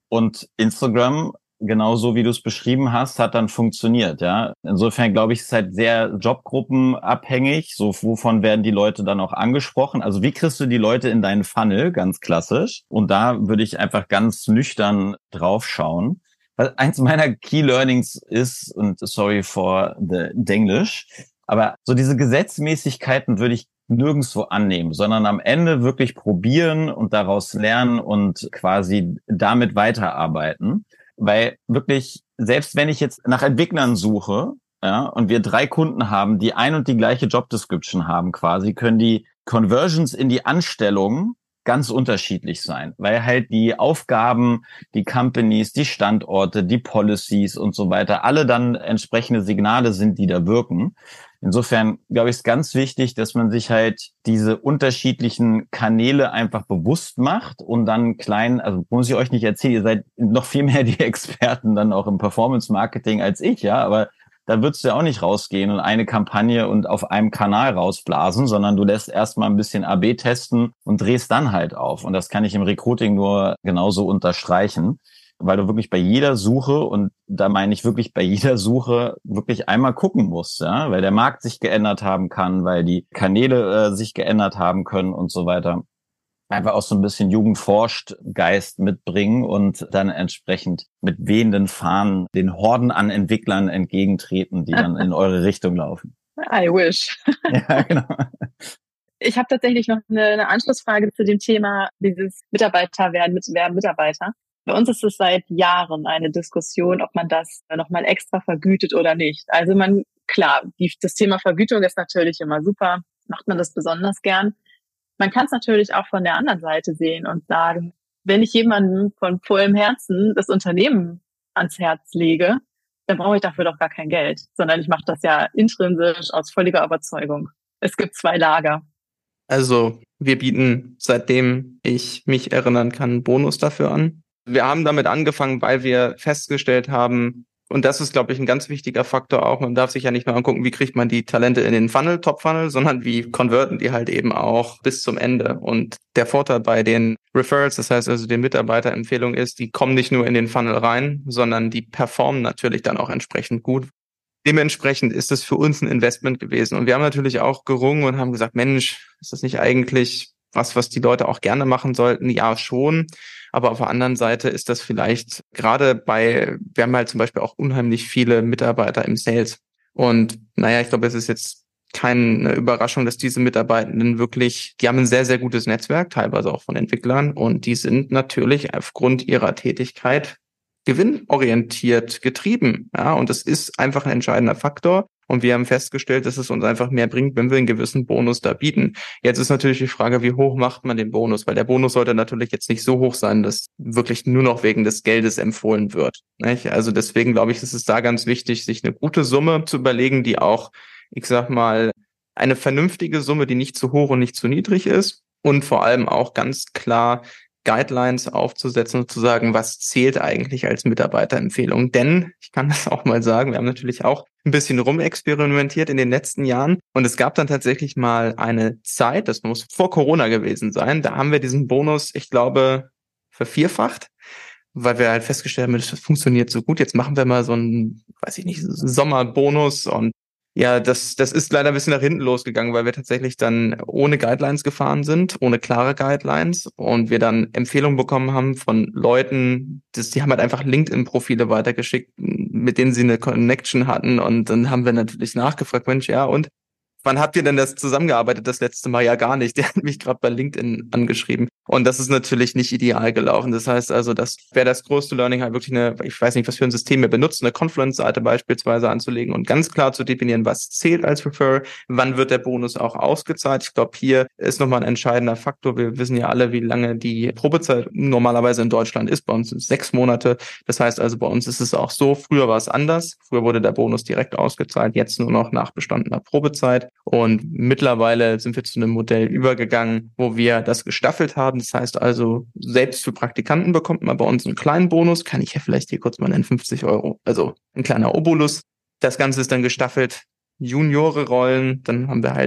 D: Und Instagram, genauso wie du es beschrieben hast, hat dann funktioniert, ja. Insofern glaube ich, es ist halt sehr jobgruppenabhängig. So, wovon werden die Leute dann auch angesprochen? Also wie kriegst du die Leute in deinen Funnel? Ganz klassisch. Und da würde ich einfach ganz nüchtern drauf schauen. Weil eins meiner Key Learnings ist, und sorry for the Denglish, aber so diese Gesetzmäßigkeiten würde ich nirgendwo annehmen, sondern am Ende wirklich probieren und daraus lernen und quasi damit weiterarbeiten. Weil wirklich, selbst wenn ich jetzt nach Entwicklern suche, ja, und wir drei Kunden haben, die ein und die gleiche Job-Description haben quasi, können die Conversions in die Anstellung ganz unterschiedlich sein, weil halt die Aufgaben, die Companies, die Standorte, die Policies und so weiter, alle dann entsprechende Signale sind, die da wirken. Insofern glaube ich, ist ganz wichtig, dass man sich halt diese unterschiedlichen Kanäle einfach bewusst macht und dann klein, also muss ich euch nicht erzählen, ihr seid noch viel mehr die Experten dann auch im Performance-Marketing als ich, ja, aber da würdest du ja auch nicht rausgehen und eine Kampagne und auf einem Kanal rausblasen, sondern du lässt erstmal ein bisschen A B testen und drehst dann halt auf. Und das kann ich im Recruiting nur genauso unterstreichen, weil du wirklich bei jeder Suche, und da meine ich wirklich bei jeder Suche, wirklich einmal gucken musst, ja, weil der Markt sich geändert haben kann, weil die Kanäle äh, sich geändert haben können und so weiter. Einfach auch so ein bisschen Jugendforscht-Geist mitbringen und dann entsprechend mit wehenden Fahnen den Horden an Entwicklern entgegentreten, die dann in eure Richtung laufen.
E: I wish.
D: Ja, genau.
E: Ich habe tatsächlich noch eine, eine Anschlussfrage zu dem Thema dieses Mitarbeiter werden, mit wer Mitarbeiter. Bei uns ist es seit Jahren eine Diskussion, ob man das nochmal extra vergütet oder nicht. Also man, klar, die, das Thema Vergütung ist natürlich immer super, macht man das besonders gern. Man kann es natürlich auch von der anderen Seite sehen und sagen, wenn ich jemandem von vollem Herzen das Unternehmen ans Herz lege, dann brauche ich dafür doch gar kein Geld, sondern ich mache das ja intrinsisch aus völliger Überzeugung. Es gibt zwei Lager.
C: Also wir bieten, seitdem ich mich erinnern kann, einen Bonus dafür an. Wir haben damit angefangen, weil wir festgestellt haben, und das ist, glaube ich, ein ganz wichtiger Faktor auch, man darf sich ja nicht nur angucken, wie kriegt man die Talente in den Funnel, Top-Funnel, sondern wie konverten die halt eben auch bis zum Ende. Und der Vorteil bei den Referrals, das heißt also den Mitarbeiterempfehlungen ist, die kommen nicht nur in den Funnel rein, sondern die performen natürlich dann auch entsprechend gut. Dementsprechend ist es für uns ein Investment gewesen. Und wir haben natürlich auch gerungen und haben gesagt, Mensch, ist das nicht eigentlich was, was die Leute auch gerne machen sollten? Ja, schon. Aber auf der anderen Seite ist das vielleicht gerade bei, wir haben halt zum Beispiel auch unheimlich viele Mitarbeiter im Sales. Und naja, ich glaube, es ist jetzt keine Überraschung, dass diese Mitarbeitenden wirklich, die haben ein sehr, sehr gutes Netzwerk, teilweise auch von Entwicklern. Und die sind natürlich aufgrund ihrer Tätigkeit gewinnorientiert getrieben. Ja, und das ist einfach ein entscheidender Faktor. Und wir haben festgestellt, dass es uns einfach mehr bringt, wenn wir einen gewissen Bonus da bieten. Jetzt ist natürlich die Frage, wie hoch macht man den Bonus? Weil der Bonus sollte natürlich jetzt nicht so hoch sein, dass wirklich nur noch wegen des Geldes empfohlen wird. Nicht? Also deswegen glaube ich, ist es da ganz wichtig, sich eine gute Summe zu überlegen, die auch, ich sag mal, eine vernünftige Summe, die nicht zu hoch und nicht zu niedrig ist. Und vor allem auch ganz klar Guidelines aufzusetzen und zu sagen, was zählt eigentlich als Mitarbeiterempfehlung. Denn, ich kann das auch mal sagen, wir haben natürlich auch ein bisschen rumexperimentiert in den letzten Jahren und es gab dann tatsächlich mal eine Zeit, das muss vor Corona gewesen sein, da haben wir diesen Bonus, ich glaube, vervierfacht, weil wir halt festgestellt haben, das funktioniert so gut, jetzt machen wir mal so einen, weiß ich nicht, Sommerbonus und ja, das das ist leider ein bisschen nach hinten losgegangen, weil wir tatsächlich dann ohne Guidelines gefahren sind, ohne klare Guidelines und wir dann Empfehlungen bekommen haben von Leuten, das, die haben halt einfach LinkedIn-Profile weitergeschickt, mit denen sie eine Connection hatten und dann haben wir natürlich nachgefragt, Mensch, ja und wann habt ihr denn das zusammengearbeitet? Das letzte Mal ja gar nicht. Der hat mich gerade bei LinkedIn angeschrieben. Und das ist natürlich nicht ideal gelaufen. Das heißt also, das wäre das größte Learning, halt wirklich eine, ich weiß nicht, was für ein System wir benutzen, eine Confluence-Seite beispielsweise anzulegen und ganz klar zu definieren, was zählt als Referral, wann wird der Bonus auch ausgezahlt. Ich glaube, hier ist nochmal ein entscheidender Faktor. Wir wissen ja alle, wie lange die Probezeit normalerweise in Deutschland ist. Bei uns sind es sechs Monate. Das heißt also, bei uns ist es auch so, früher war es anders. Früher wurde der Bonus direkt ausgezahlt, jetzt nur noch nach bestandener Probezeit. Und mittlerweile sind wir zu einem Modell übergegangen, wo wir das gestaffelt haben. Das heißt also, selbst für Praktikanten bekommt man bei uns einen kleinen Bonus. Kann ich ja vielleicht hier kurz mal nennen, fünfzig Euro. Also ein kleiner Obolus. Das Ganze ist dann gestaffelt. Juniore-Rollen, dann haben wir halt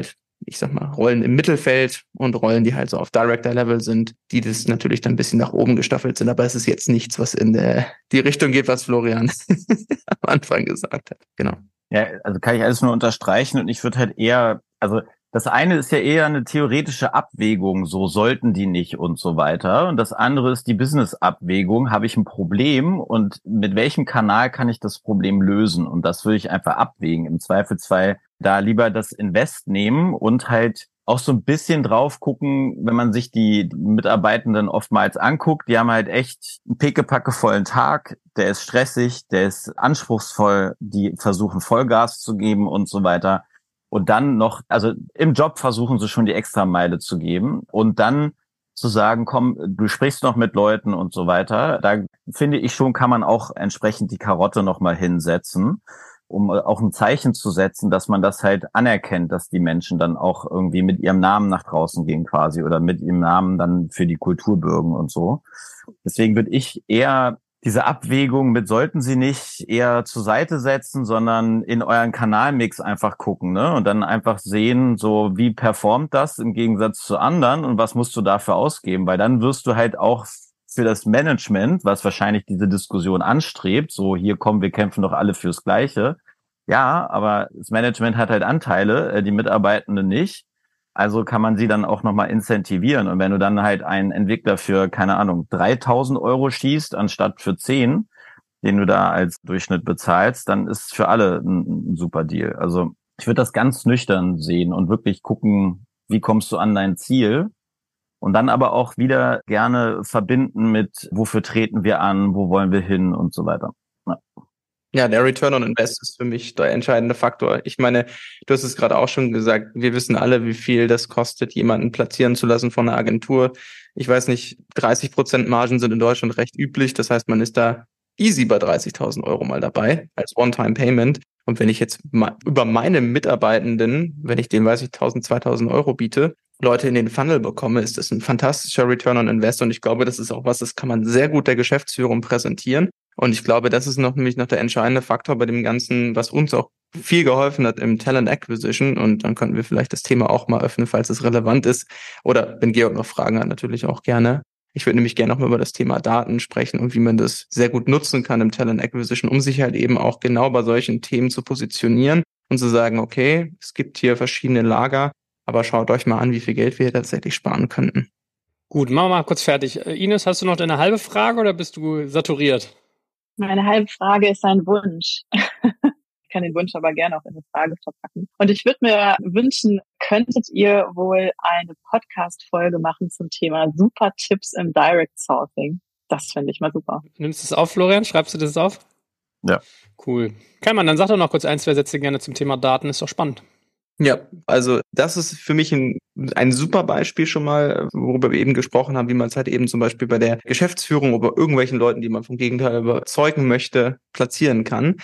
C: ich sag mal, Rollen im Mittelfeld und Rollen, die halt so auf Director-Level sind, die das natürlich dann ein bisschen nach oben gestaffelt sind. Aber es ist jetzt nichts, was in der, die Richtung geht, was Florian am Anfang gesagt hat. Genau.
D: Ja, also kann ich alles nur unterstreichen und ich würde halt eher, also das eine ist ja eher eine theoretische Abwägung, so sollten die nicht und so weiter. Und das andere ist die Business-Abwägung, habe ich ein Problem und mit welchem Kanal kann ich das Problem lösen? Und das würde ich einfach abwägen. Im Zweifelsfall da lieber das Invest nehmen und halt auch so ein bisschen drauf gucken, wenn man sich die Mitarbeitenden oftmals anguckt, die haben halt echt einen pickepackevollen Tag, der ist stressig, der ist anspruchsvoll, die versuchen Vollgas zu geben und so weiter. Und dann noch, also im Job versuchen sie schon die Extrameile zu geben und dann zu sagen, komm, du sprichst noch mit Leuten und so weiter. Da finde ich schon, kann man auch entsprechend die Karotte nochmal hinsetzen, um auch ein Zeichen zu setzen, dass man das halt anerkennt, dass die Menschen dann auch irgendwie mit ihrem Namen nach draußen gehen quasi oder mit ihrem Namen dann für die Kultur bürgen und so. Deswegen würde ich eher diese Abwägung mit sollten Sie nicht eher zur Seite setzen, sondern in euren Kanalmix einfach gucken, ne? Und dann einfach sehen, so wie performt das im Gegensatz zu anderen und was musst du dafür ausgeben? Weil dann wirst du halt auch für das Management, was wahrscheinlich diese Diskussion anstrebt, so hier kommen, wir kämpfen doch alle fürs Gleiche. Ja, aber das Management hat halt Anteile, die Mitarbeitenden nicht. Also kann man sie dann auch nochmal incentivieren. Und wenn du dann halt einen Entwickler für, keine Ahnung, dreitausend Euro schießt, anstatt für zehn, den du da als Durchschnitt bezahlst, dann ist für alle ein, ein super Deal. Also ich würde das ganz nüchtern sehen und wirklich gucken, wie kommst du an dein Ziel? Und dann aber auch wieder gerne verbinden mit, wofür treten wir an, wo wollen wir hin und so weiter. Ja.
C: Ja, der Return on Invest ist für mich der entscheidende Faktor. Ich meine, du hast es gerade auch schon gesagt, wir wissen alle, wie viel das kostet, jemanden platzieren zu lassen von einer Agentur. Ich weiß nicht, dreißig Prozent Margen sind in Deutschland recht üblich. Das heißt, man ist da easy bei dreißigtausend Euro mal dabei als One-Time-Payment. Und wenn ich jetzt mal über meine Mitarbeitenden, wenn ich denen, weiß ich, tausend, zweitausend Euro biete, Leute in den Funnel bekomme, ist das ein fantastischer Return on Invest. Und ich glaube, das ist auch was, das kann man sehr gut der Geschäftsführung präsentieren. Und ich glaube, das ist noch nämlich noch der entscheidende Faktor bei dem Ganzen, was uns auch viel geholfen hat im Talent Acquisition. Und dann könnten wir vielleicht das Thema auch mal öffnen, falls es relevant ist. Oder wenn Georg noch Fragen hat, natürlich auch gerne. Ich würde nämlich gerne noch mal über das Thema Daten sprechen und wie man das sehr gut nutzen kann im Talent Acquisition, um sich halt eben auch genau bei solchen Themen zu positionieren und zu sagen, okay, es gibt hier verschiedene Lager, aber schaut euch mal an, wie viel Geld wir hier tatsächlich sparen könnten.
B: Gut, machen wir mal kurz fertig. Ines, hast du noch eine halbe Frage oder bist du saturiert?
E: Meine halbe Frage ist ein Wunsch. Ich kann den Wunsch aber gerne auch in eine Frage verpacken. Und ich würde mir wünschen, könntet ihr wohl eine Podcast-Folge machen zum Thema super Tipps im Direct Sourcing? Das finde ich mal super.
B: Nimmst du es auf, Florian? Schreibst du das auf?
D: Ja.
B: Cool. Kalman, dann sag doch noch kurz ein, zwei Sätze gerne zum Thema Daten. Ist doch spannend.
C: Ja, also das ist für mich ein, ein super Beispiel schon mal, worüber wir eben gesprochen haben, wie man es halt eben zum Beispiel bei der Geschäftsführung oder irgendwelchen Leuten, die man vom Gegenteil überzeugen möchte, platzieren kann.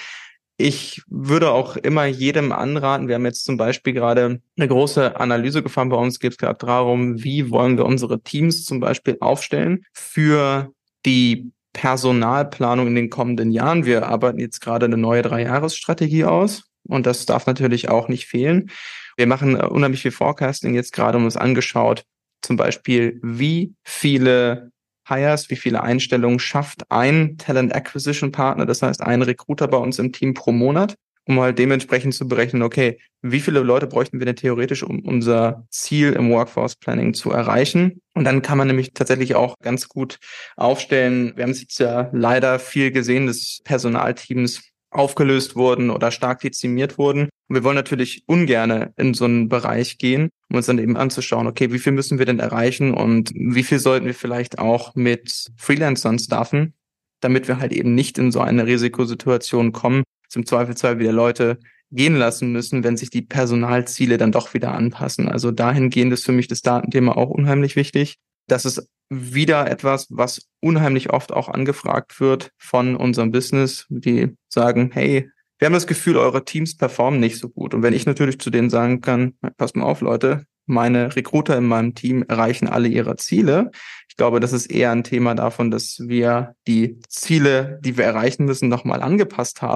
C: Ich würde auch immer jedem anraten, wir haben jetzt zum Beispiel gerade eine große Analyse gefahren, bei uns geht es gerade darum, wie wollen wir unsere Teams zum Beispiel aufstellen für die Personalplanung in den kommenden Jahren. Wir arbeiten jetzt gerade eine neue Dreijahresstrategie aus. Und das darf natürlich auch nicht fehlen. Wir machen unheimlich viel Forecasting jetzt gerade, um uns angeschaut, zum Beispiel, wie viele Hires, wie viele Einstellungen schafft ein Talent Acquisition Partner, das heißt ein Recruiter bei uns im Team pro Monat, um halt dementsprechend zu berechnen, okay, wie viele Leute bräuchten wir denn theoretisch, um unser Ziel im Workforce Planning zu erreichen? Und dann kann man nämlich tatsächlich auch ganz gut aufstellen. Wir haben es jetzt ja leider viel gesehen, dass Personalteams aufgelöst wurden oder stark dezimiert wurden. Und wir wollen natürlich ungerne in so einen Bereich gehen, um uns dann eben anzuschauen, okay, wie viel müssen wir denn erreichen und wie viel sollten wir vielleicht auch mit Freelancern staffen, damit wir halt eben nicht in so eine Risikosituation kommen, zum Zweifelsfall wieder Leute gehen lassen müssen, wenn sich die Personalziele dann doch wieder anpassen. Also dahingehend ist für mich das Datenthema auch unheimlich wichtig. Das ist wieder etwas, was unheimlich oft auch angefragt wird von unserem Business, die sagen, hey, wir haben das Gefühl, eure Teams performen nicht so gut. Und wenn ich natürlich zu denen sagen kann, passt mal auf, Leute, meine Recruiter in meinem Team erreichen alle ihre Ziele. Ich glaube, das ist eher ein Thema davon, dass wir die Ziele, die wir erreichen müssen, nochmal angepasst haben.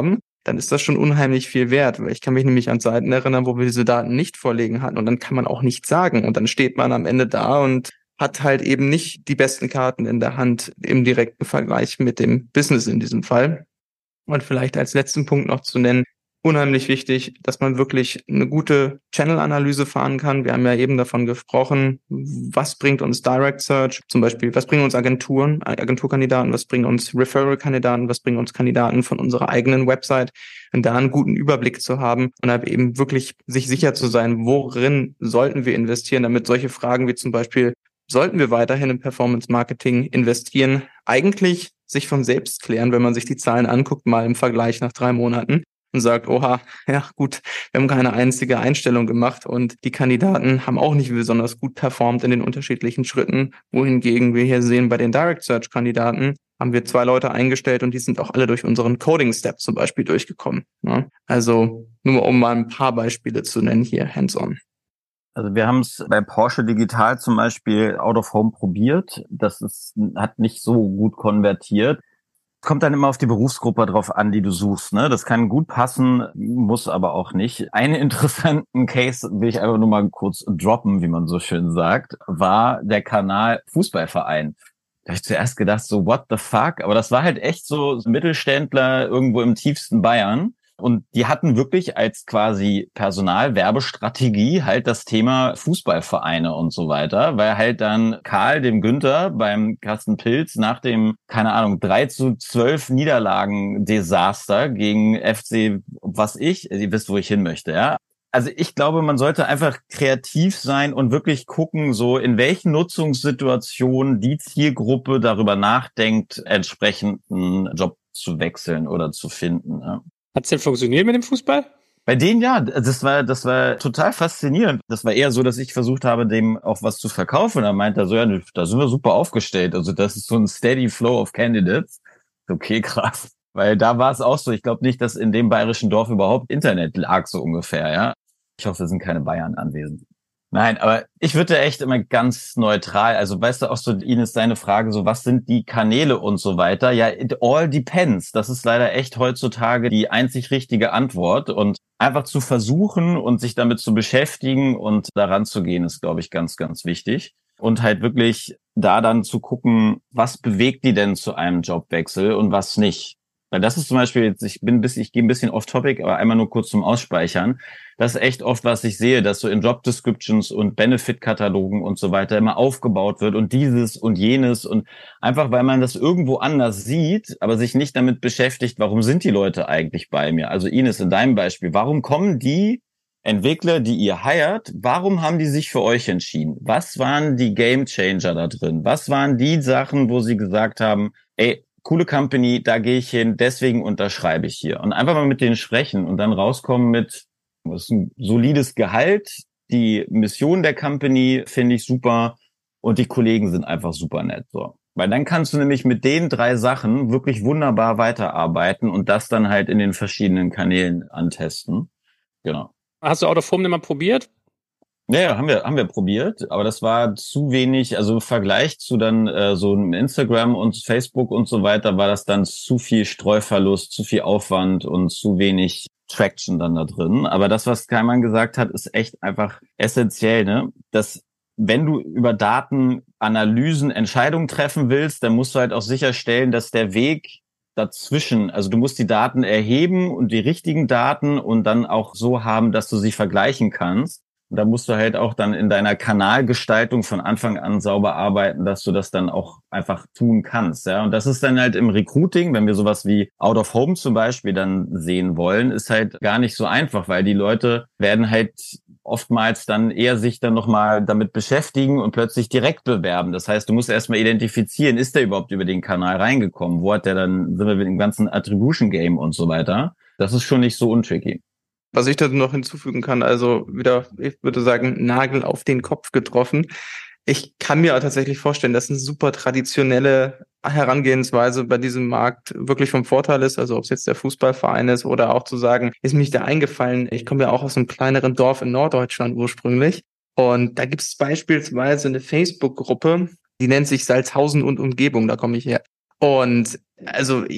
C: dann ist das schon unheimlich viel wert. Weil ich kann mich nämlich an Zeiten erinnern, wo wir diese Daten nicht vorliegen hatten und dann kann man auch nichts sagen. Und dann steht man am Ende da und hat halt eben nicht die besten Karten in der Hand im direkten Vergleich mit dem Business in diesem Fall. Und vielleicht als letzten Punkt noch zu nennen, unheimlich wichtig, dass man wirklich eine gute Channel-Analyse fahren kann. Wir haben ja eben davon gesprochen, was bringt uns Direct Search, zum Beispiel, was bringen uns Agenturen, Agenturkandidaten, was bringen uns Referral-Kandidaten, was bringen uns Kandidaten von unserer eigenen Website, und da einen guten Überblick zu haben und halt eben wirklich sich sicher zu sein, worin sollten wir investieren, damit solche Fragen wie zum Beispiel, sollten wir weiterhin in Performance-Marketing investieren, eigentlich sich von selbst klären, wenn man sich die Zahlen anguckt, mal im Vergleich nach drei Monaten. Und sagt, oha, ja gut, wir haben keine einzige Einstellung gemacht und die Kandidaten haben auch nicht besonders gut performt in den unterschiedlichen Schritten, wohingegen wir hier sehen, bei den Direct Search Kandidaten haben wir zwei Leute eingestellt und die sind auch alle durch unseren Coding Step zum Beispiel durchgekommen. Ja, also nur um mal ein paar Beispiele zu nennen hier, hands-on.
D: Also wir haben es bei Porsche Digital zum Beispiel Out of Home probiert. Das ist, hat nicht so gut konvertiert. Kommt dann immer auf die Berufsgruppe drauf an, die du suchst, ne? Das kann gut passen, muss aber auch nicht. Einen interessanten Case will ich einfach nur mal kurz droppen, wie man so schön sagt, war der Kanal Fußballverein. Da habe ich zuerst gedacht, so what the fuck? Aber das war halt echt so Mittelständler irgendwo im tiefsten Bayern. Und die hatten wirklich als quasi Personalwerbestrategie halt das Thema Fußballvereine und so weiter, weil halt dann Karl dem Günther beim Carsten Pilz nach dem, keine Ahnung, drei zu zwölf Niederlagen-Desaster gegen F C, was ich, ihr wisst, wo ich hin möchte, ja. Also ich glaube, man sollte einfach kreativ sein und wirklich gucken, so in welchen Nutzungssituationen die Zielgruppe darüber nachdenkt, entsprechend einen Job zu wechseln oder zu finden, ja.
F: Hat's denn funktioniert mit dem Fußball?
D: Bei denen ja, das war das war total faszinierend. Das war eher so, dass ich versucht habe, dem auch was zu verkaufen. Und er meinte er so, ja, da sind wir super aufgestellt. Also das ist so ein steady flow of candidates. Okay, krass. Weil da war es auch so. Ich glaube nicht, dass in dem bayerischen Dorf überhaupt Internet lag, so ungefähr, ja. Ich hoffe, es sind keine Bayern anwesend. Nein, aber ich würde echt immer ganz neutral, also weißt du auch so, Ines, deine Frage, so was sind die Kanäle und so weiter? Ja, it all depends. Das ist leider echt heutzutage die einzig richtige Antwort und einfach zu versuchen und sich damit zu beschäftigen und daran zu gehen, ist, glaube ich, ganz, ganz wichtig. Und halt wirklich da dann zu gucken, was bewegt die denn zu einem Jobwechsel und was nicht. Weil das ist zum Beispiel, jetzt, ich bin ein bisschen, ich gehe ein bisschen off-topic, aber einmal nur kurz zum Ausspeichern. Das ist echt oft, was ich sehe, dass so in Job-Descriptions und Benefit-Katalogen und so weiter immer aufgebaut wird und dieses und jenes und einfach, weil man das irgendwo anders sieht, aber sich nicht damit beschäftigt, warum sind die Leute eigentlich bei mir? Also Ines, in deinem Beispiel, warum kommen die Entwickler, die ihr hired, warum haben die sich für euch entschieden? Was waren die Game Changer da drin? Was waren die Sachen, wo sie gesagt haben, ey, coole Company, da gehe ich hin, deswegen unterschreibe ich hier. Und einfach mal mit denen sprechen und dann rauskommen mit, das ist ein solides Gehalt, die Mission der Company finde ich super und die Kollegen sind einfach super nett. So. Weil dann kannst du nämlich mit den drei Sachen wirklich wunderbar weiterarbeiten und das dann halt in den verschiedenen Kanälen antesten. Genau.
F: Hast du Out of Home denn mal probiert?
D: Ja, ja, haben wir, haben wir probiert, aber das war zu wenig, also im Vergleich zu dann äh, so einem Instagram und Facebook und so weiter, war das dann zu viel Streuverlust, zu viel Aufwand und zu wenig Traction dann da drin. Aber das, was Kallmann gesagt hat, ist echt einfach essentiell, ne? Dass wenn du über Datenanalysen Entscheidungen treffen willst, dann musst du halt auch sicherstellen, dass der Weg dazwischen, also du musst die Daten erheben und die richtigen Daten und dann auch so haben, dass du sie vergleichen kannst. Und da musst du halt auch dann in deiner Kanalgestaltung von Anfang an sauber arbeiten, dass du das dann auch einfach tun kannst. Ja, und das ist dann halt im Recruiting, wenn wir sowas wie Out of Home zum Beispiel dann sehen wollen, ist halt gar nicht so einfach, weil die Leute werden halt oftmals dann eher sich dann nochmal damit beschäftigen und plötzlich direkt bewerben. Das heißt, du musst erstmal identifizieren, ist der überhaupt über den Kanal reingekommen? Wo hat der dann, sind wir mit dem ganzen Attribution Game und so weiter? Das ist schon nicht so untricky.
C: Was ich da noch hinzufügen kann, also wieder, ich würde sagen, Nagel auf den Kopf getroffen. Ich kann mir tatsächlich vorstellen, dass eine super traditionelle Herangehensweise bei diesem Markt wirklich vom Vorteil ist, also ob es jetzt der Fußballverein ist oder auch zu sagen, ist mich da eingefallen, ich komme ja auch aus einem kleineren Dorf in Norddeutschland ursprünglich und da gibt es beispielsweise eine Facebook-Gruppe, die nennt sich Salzhausen und Umgebung, da komme ich her. Und also ich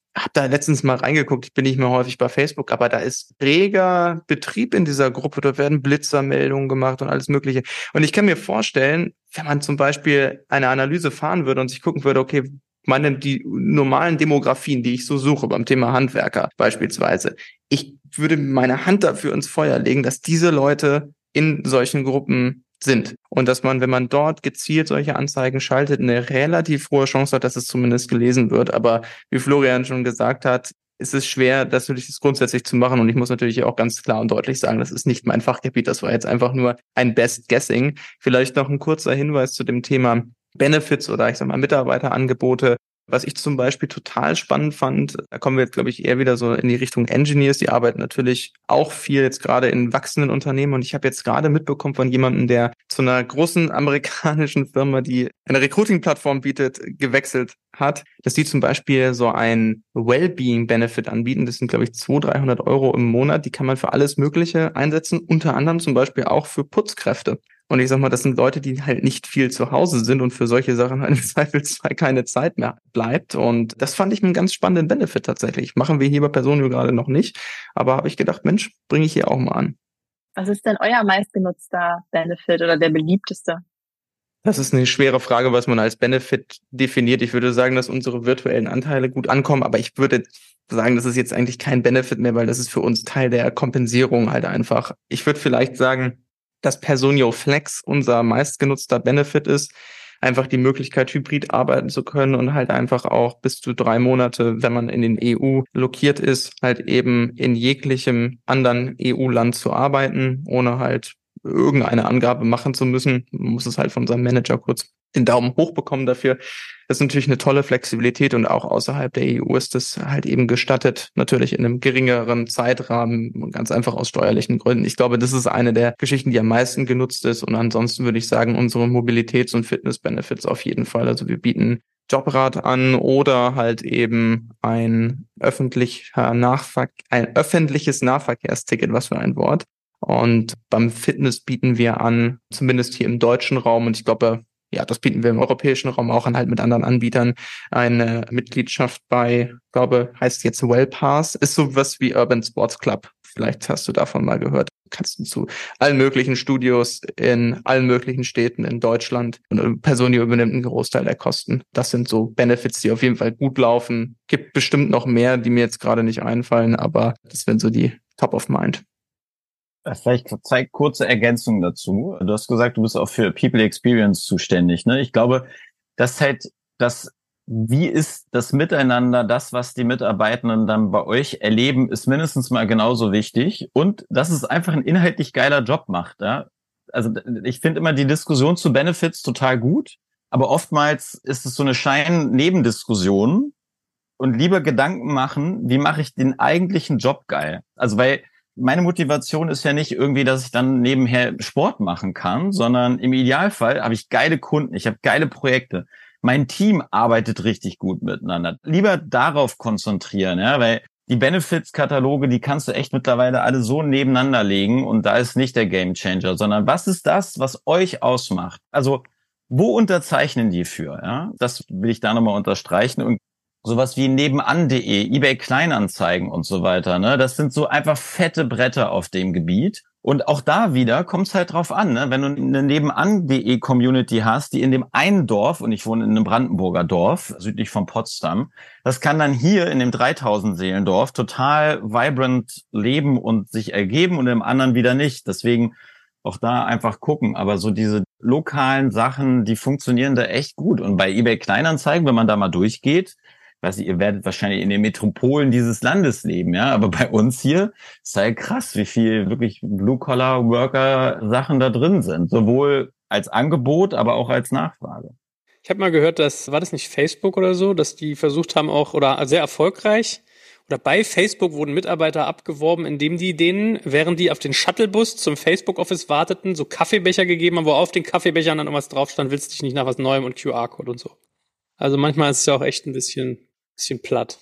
C: habe da letztens mal reingeguckt, ich bin nicht mehr häufig bei Facebook, aber da ist reger Betrieb in dieser Gruppe, da werden Blitzermeldungen gemacht und alles Mögliche. Und ich kann mir vorstellen, wenn man zum Beispiel eine Analyse fahren würde und sich gucken würde, okay, meine, die normalen Demografien, die ich so suche beim Thema Handwerker beispielsweise, ich würde meine Hand dafür ins Feuer legen, dass diese Leute in solchen Gruppen sind. Und dass man, wenn man dort gezielt solche Anzeigen schaltet, eine relativ hohe Chance hat, dass es zumindest gelesen wird. Aber wie Florian schon gesagt hat, ist es schwer, das natürlich das grundsätzlich zu machen. Und ich muss natürlich auch ganz klar und deutlich sagen, das ist nicht mein Fachgebiet. Das war jetzt einfach nur ein Best Guessing. Vielleicht noch ein kurzer Hinweis zu dem Thema Benefits oder ich sag mal Mitarbeiterangebote. Was ich zum Beispiel total spannend fand, da kommen wir jetzt, glaube ich, eher wieder so in die Richtung Engineers. Die arbeiten natürlich auch viel jetzt gerade in wachsenden Unternehmen. Und ich habe jetzt gerade mitbekommen von jemandem, der zu einer großen amerikanischen Firma, die eine Recruiting-Plattform bietet, gewechselt hat, dass die zum Beispiel so ein Wellbeing-Benefit anbieten. Das sind, glaube ich, zweihundert, dreihundert Euro im Monat. Die kann man für alles Mögliche einsetzen, unter anderem zum Beispiel auch für Putzkräfte. Und ich sag mal, das sind Leute, die halt nicht viel zu Hause sind und für solche Sachen halt im Zweifelsfall keine Zeit mehr bleibt. Und das fand ich einen ganz spannenden Benefit tatsächlich. Machen wir hier bei Personio gerade noch nicht. Aber habe ich gedacht, Mensch, bringe ich hier auch mal an.
E: Was ist denn euer meistgenutzter Benefit oder der beliebteste?
C: Das ist eine schwere Frage, was man als Benefit definiert. Ich würde sagen, dass unsere virtuellen Anteile gut ankommen, aber ich würde sagen, das ist jetzt eigentlich kein Benefit mehr, weil das ist für uns Teil der Kompensierung halt einfach. Ich würde vielleicht sagen, dass Personio Flex unser meistgenutzter Benefit ist, einfach die Möglichkeit, hybrid arbeiten zu können und halt einfach auch bis zu drei Monate, wenn man in den E U lokiert ist, halt eben in jeglichem anderen E U-Land zu arbeiten, ohne halt irgendeine Angabe machen zu müssen. Man muss es halt von seinem Manager kurz den Daumen hoch bekommen dafür. Das ist natürlich eine tolle Flexibilität und auch außerhalb der E U ist das halt eben gestattet, natürlich in einem geringeren Zeitrahmen, ganz einfach aus steuerlichen Gründen. Ich glaube, das ist eine der Geschichten, die am meisten genutzt ist und ansonsten würde ich sagen, unsere Mobilitäts- und Fitness-Benefits auf jeden Fall. Also wir bieten Jobrat an oder halt eben ein öffentlicher Nahver- ein öffentliches Nahverkehrsticket, was für ein Wort. Und beim Fitness bieten wir an, zumindest hier im deutschen Raum, und ich glaube, ja, das bieten wir im europäischen Raum auch an, halt mit anderen Anbietern, eine Mitgliedschaft bei, ich glaube, heißt jetzt Wellpass, ist sowas wie Urban Sports Club. Vielleicht hast du davon mal gehört. Kannst du zu allen möglichen Studios in allen möglichen Städten in Deutschland und Personio übernimmt einen Großteil der Kosten. Das sind so Benefits, die auf jeden Fall gut laufen. Gibt bestimmt noch mehr, die mir jetzt gerade nicht einfallen, aber das sind so die Top of Mind.
D: Vielleicht zwei kurze Ergänzungen dazu. Du hast gesagt, du bist auch für People Experience zuständig, ne? Ich glaube, das halt, das, wie ist das Miteinander, das, was die Mitarbeitenden dann bei euch erleben, ist mindestens mal genauso wichtig. Und dass es einfach ein inhaltlich geiler Job macht, ja? Also, ich finde immer die Diskussion zu Benefits total gut, aber oftmals ist es so eine Schein-Nebendiskussion und lieber Gedanken machen, wie mache ich den eigentlichen Job geil? Also, weil meine Motivation ist ja nicht irgendwie, dass ich dann nebenher Sport machen kann, sondern im Idealfall habe ich geile Kunden, ich habe geile Projekte. Mein Team arbeitet richtig gut miteinander. Lieber darauf konzentrieren, ja, weil die Benefits-Kataloge, die kannst du echt mittlerweile alle so nebeneinander legen und da ist nicht der Gamechanger, sondern was ist das, was euch ausmacht? Also, wo unterzeichnen die für? Ja, das will ich da nochmal unterstreichen und sowas wie nebenan punkt de, eBay Kleinanzeigen und so weiter, ne? Das sind so einfach fette Bretter auf dem Gebiet. Und auch da wieder kommt es halt drauf an, ne? Wenn du eine nebenan punkt de Community hast, die in dem einen Dorf, und ich wohne in einem Brandenburger Dorf, südlich von Potsdam, das kann dann hier in dem dreitausend Seelendorf total vibrant leben und sich ergeben und im anderen wieder nicht. Deswegen auch da einfach gucken. Aber so diese lokalen Sachen, die funktionieren da echt gut. Und bei eBay Kleinanzeigen, wenn man da mal durchgeht, weiß ich, ihr werdet wahrscheinlich in den Metropolen dieses Landes leben, ja, aber bei uns hier ist halt krass, wie viel wirklich Blue-Collar-Worker-Sachen da drin sind, sowohl als Angebot, aber auch als Nachfrage.
B: Ich habe mal gehört, dass, war das nicht Facebook oder so, dass die versucht haben auch, oder sehr erfolgreich, oder bei Facebook wurden Mitarbeiter abgeworben, indem die denen, während die auf den Shuttlebus zum Facebook-Office warteten, so Kaffeebecher gegeben haben, wo auf den Kaffeebechern dann irgendwas drauf stand, willst dich nicht nach was Neuem und Q R-Code und so. Also manchmal ist es ja auch echt ein bisschen bisschen platt.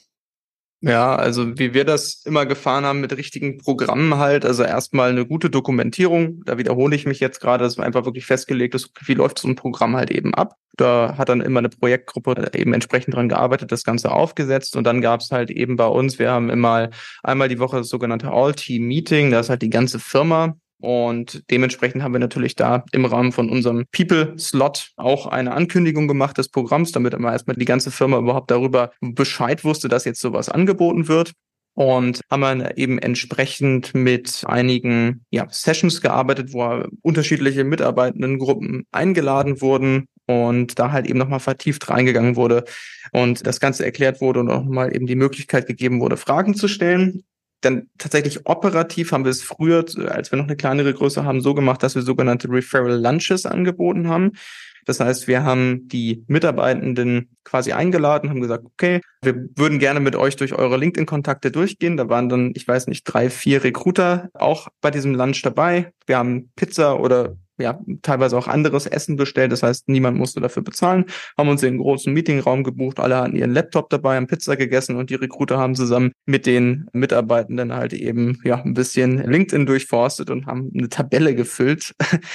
C: Ja, also wie wir das immer gefahren haben mit richtigen Programmen halt, also erstmal eine gute Dokumentierung, da wiederhole ich mich jetzt gerade, dass man einfach wirklich festgelegt ist, wie läuft so ein Programm halt eben ab. Da hat dann immer eine Projektgruppe eben entsprechend dran gearbeitet, das Ganze aufgesetzt. Und dann gab es halt eben bei uns, wir haben immer einmal die Woche das sogenannte All-Team-Meeting. Da ist halt die ganze Firma. Und dementsprechend haben wir natürlich da im Rahmen von unserem People-Slot auch eine Ankündigung gemacht des Programms, damit immer erstmal die ganze Firma überhaupt darüber Bescheid wusste, dass jetzt sowas angeboten wird. Und haben dann eben entsprechend mit einigen ja, Sessions gearbeitet, wo unterschiedliche Mitarbeitendengruppen eingeladen wurden und da halt eben nochmal vertieft reingegangen wurde und das Ganze erklärt wurde und auch nochmal eben die Möglichkeit gegeben wurde, Fragen zu stellen. Dann tatsächlich operativ haben wir es früher, als wir noch eine kleinere Größe haben, so gemacht, dass wir sogenannte Referral Lunches angeboten haben. Das heißt, wir haben die Mitarbeitenden quasi eingeladen, haben gesagt, okay, wir würden gerne mit euch durch eure LinkedIn-Kontakte durchgehen. Da waren dann, ich weiß nicht, drei, vier Recruiter auch bei diesem Lunch dabei. Wir haben Pizza oder ja teilweise auch anderes Essen bestellt. Das heißt, niemand musste dafür bezahlen. Haben uns in einen großen Meetingraum gebucht. Alle hatten ihren Laptop dabei, haben Pizza gegessen und die Recruiter haben zusammen mit den Mitarbeitenden halt eben ja ein bisschen LinkedIn durchforstet und haben eine Tabelle gefüllt.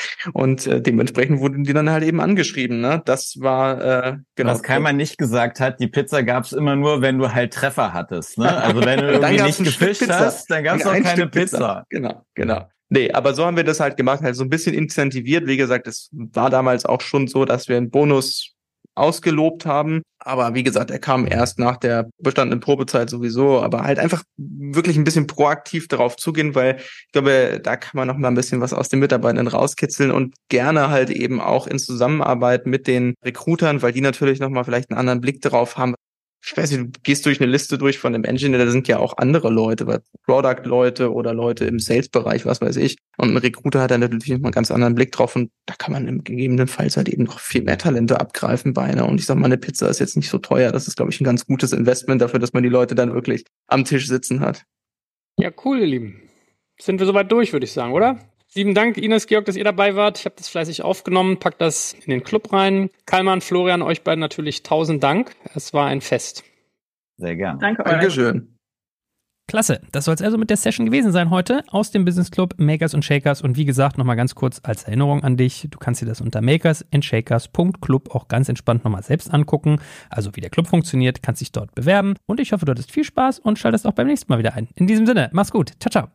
C: Und äh, dementsprechend wurden die dann halt eben angeschrieben. Ne? Das war äh, genau.
D: Was Kalman nicht gesagt hat, die Pizza gab's immer nur, wenn du halt Treffer hattest. Ne? Also wenn du irgendwie nicht gefischt hast, dann gab's auch keine Pizza.
C: Pizza. Genau, genau. Nee, aber so haben wir das halt gemacht, halt so ein bisschen incentiviert. Wie gesagt, es war damals auch schon so, dass wir einen Bonus ausgelobt haben. Aber wie gesagt, er kam erst nach der bestandenen Probezeit sowieso. Aber halt einfach wirklich ein bisschen proaktiv darauf zugehen, weil ich glaube, da kann man noch mal ein bisschen was aus den Mitarbeitenden rauskitzeln und gerne halt eben auch in Zusammenarbeit mit den Recruitern, weil die natürlich noch mal vielleicht einen anderen Blick darauf haben. Ich weiß nicht, du gehst durch eine Liste durch von einem Engineer, da sind ja auch andere Leute, Product-Leute oder Leute im Sales-Bereich, was weiß ich. Und ein Recruiter hat da natürlich noch mal einen ganz anderen Blick drauf und da kann man im gegebenenfalls halt eben noch viel mehr Talente abgreifen bei einer. Und ich sag mal, eine Pizza ist jetzt nicht so teuer. Das ist, glaube ich, ein ganz gutes Investment dafür, dass man die Leute dann wirklich am Tisch sitzen hat.
B: Ja, cool, ihr Lieben. Sind wir soweit durch, würde ich sagen, oder? Lieben Dank, Ines, Georg, dass ihr dabei wart. Ich habe das fleißig aufgenommen, packt das in den Club rein. Kalman, Florian, euch beiden natürlich tausend Dank. Es war ein Fest.
D: Sehr gerne.
E: Danke euch.
C: Dankeschön.
B: Klasse, das soll es also mit der Session gewesen sein heute aus dem Business Club Makers und Shakers. Und wie gesagt, nochmal ganz kurz als Erinnerung an dich, du kannst dir das unter makers and shakers punkt club auch ganz entspannt nochmal selbst angucken. Also wie der Club funktioniert, kannst dich dort bewerben. Und ich hoffe, du hattest viel Spaß und schaltest auch beim nächsten Mal wieder ein. In diesem Sinne, mach's gut. Ciao, ciao.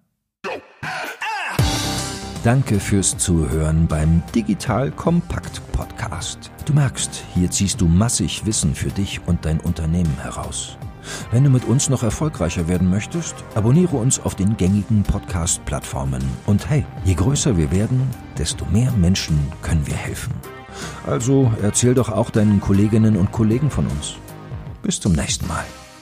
A: Danke fürs Zuhören beim Digital Kompakt Podcast. Du merkst, hier ziehst du massig Wissen für dich und dein Unternehmen heraus. Wenn du mit uns noch erfolgreicher werden möchtest, abonniere uns auf den gängigen Podcast-Plattformen. Und hey, je größer wir werden, desto mehr Menschen können wir helfen. Also erzähl doch auch deinen Kolleginnen und Kollegen von uns. Bis zum nächsten Mal.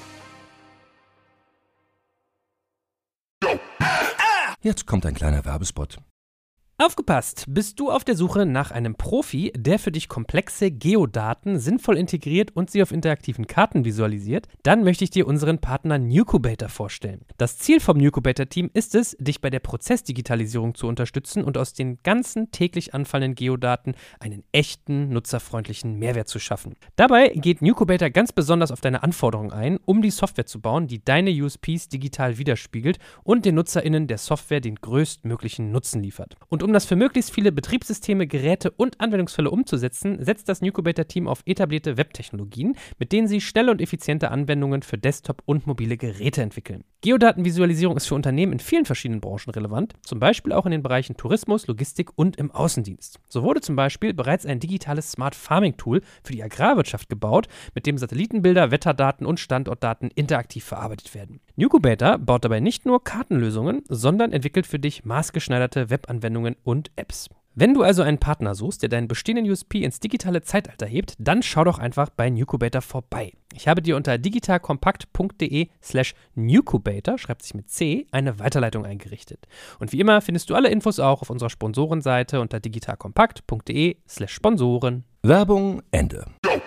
A: Jetzt kommt ein kleiner Werbespot.
F: Aufgepasst! Bist du auf der Suche nach einem Profi, der für dich komplexe Geodaten sinnvoll integriert und sie auf interaktiven Karten visualisiert? Dann möchte ich dir unseren Partner Nucubator vorstellen. Das Ziel vom Nucubator-Team ist es, dich bei der Prozessdigitalisierung zu unterstützen und aus den ganzen täglich anfallenden Geodaten einen echten, nutzerfreundlichen Mehrwert zu schaffen. Dabei geht Nucubator ganz besonders auf deine Anforderungen ein, um die Software zu bauen, die deine U S Ps digital widerspiegelt und den NutzerInnen der Software den größtmöglichen Nutzen liefert. Und um das für möglichst viele Betriebssysteme, Geräte und Anwendungsfälle umzusetzen, setzt das Nucubator-Team auf etablierte Webtechnologien, mit denen sie schnelle und effiziente Anwendungen für Desktop- und mobile Geräte entwickeln. Geodatenvisualisierung ist für Unternehmen in vielen verschiedenen Branchen relevant, zum Beispiel auch in den Bereichen Tourismus, Logistik und im Außendienst. So wurde zum Beispiel bereits ein digitales Smart Farming Tool für die Agrarwirtschaft gebaut, mit dem Satellitenbilder, Wetterdaten und Standortdaten interaktiv verarbeitet werden. Nucubator baut dabei nicht nur Kartenlösungen, sondern entwickelt für dich maßgeschneiderte Webanwendungen und Apps. Wenn du also einen Partner suchst, der deinen bestehenden U S P ins digitale Zeitalter hebt, dann schau doch einfach bei Nucubator vorbei. Ich habe dir unter digitalkompakt.de slash Nucubator, schreibt sich mit C, eine Weiterleitung eingerichtet. Und wie immer findest du alle Infos auch auf unserer Sponsorenseite unter digitalkompakt.de slash Sponsoren.
A: Werbung Ende.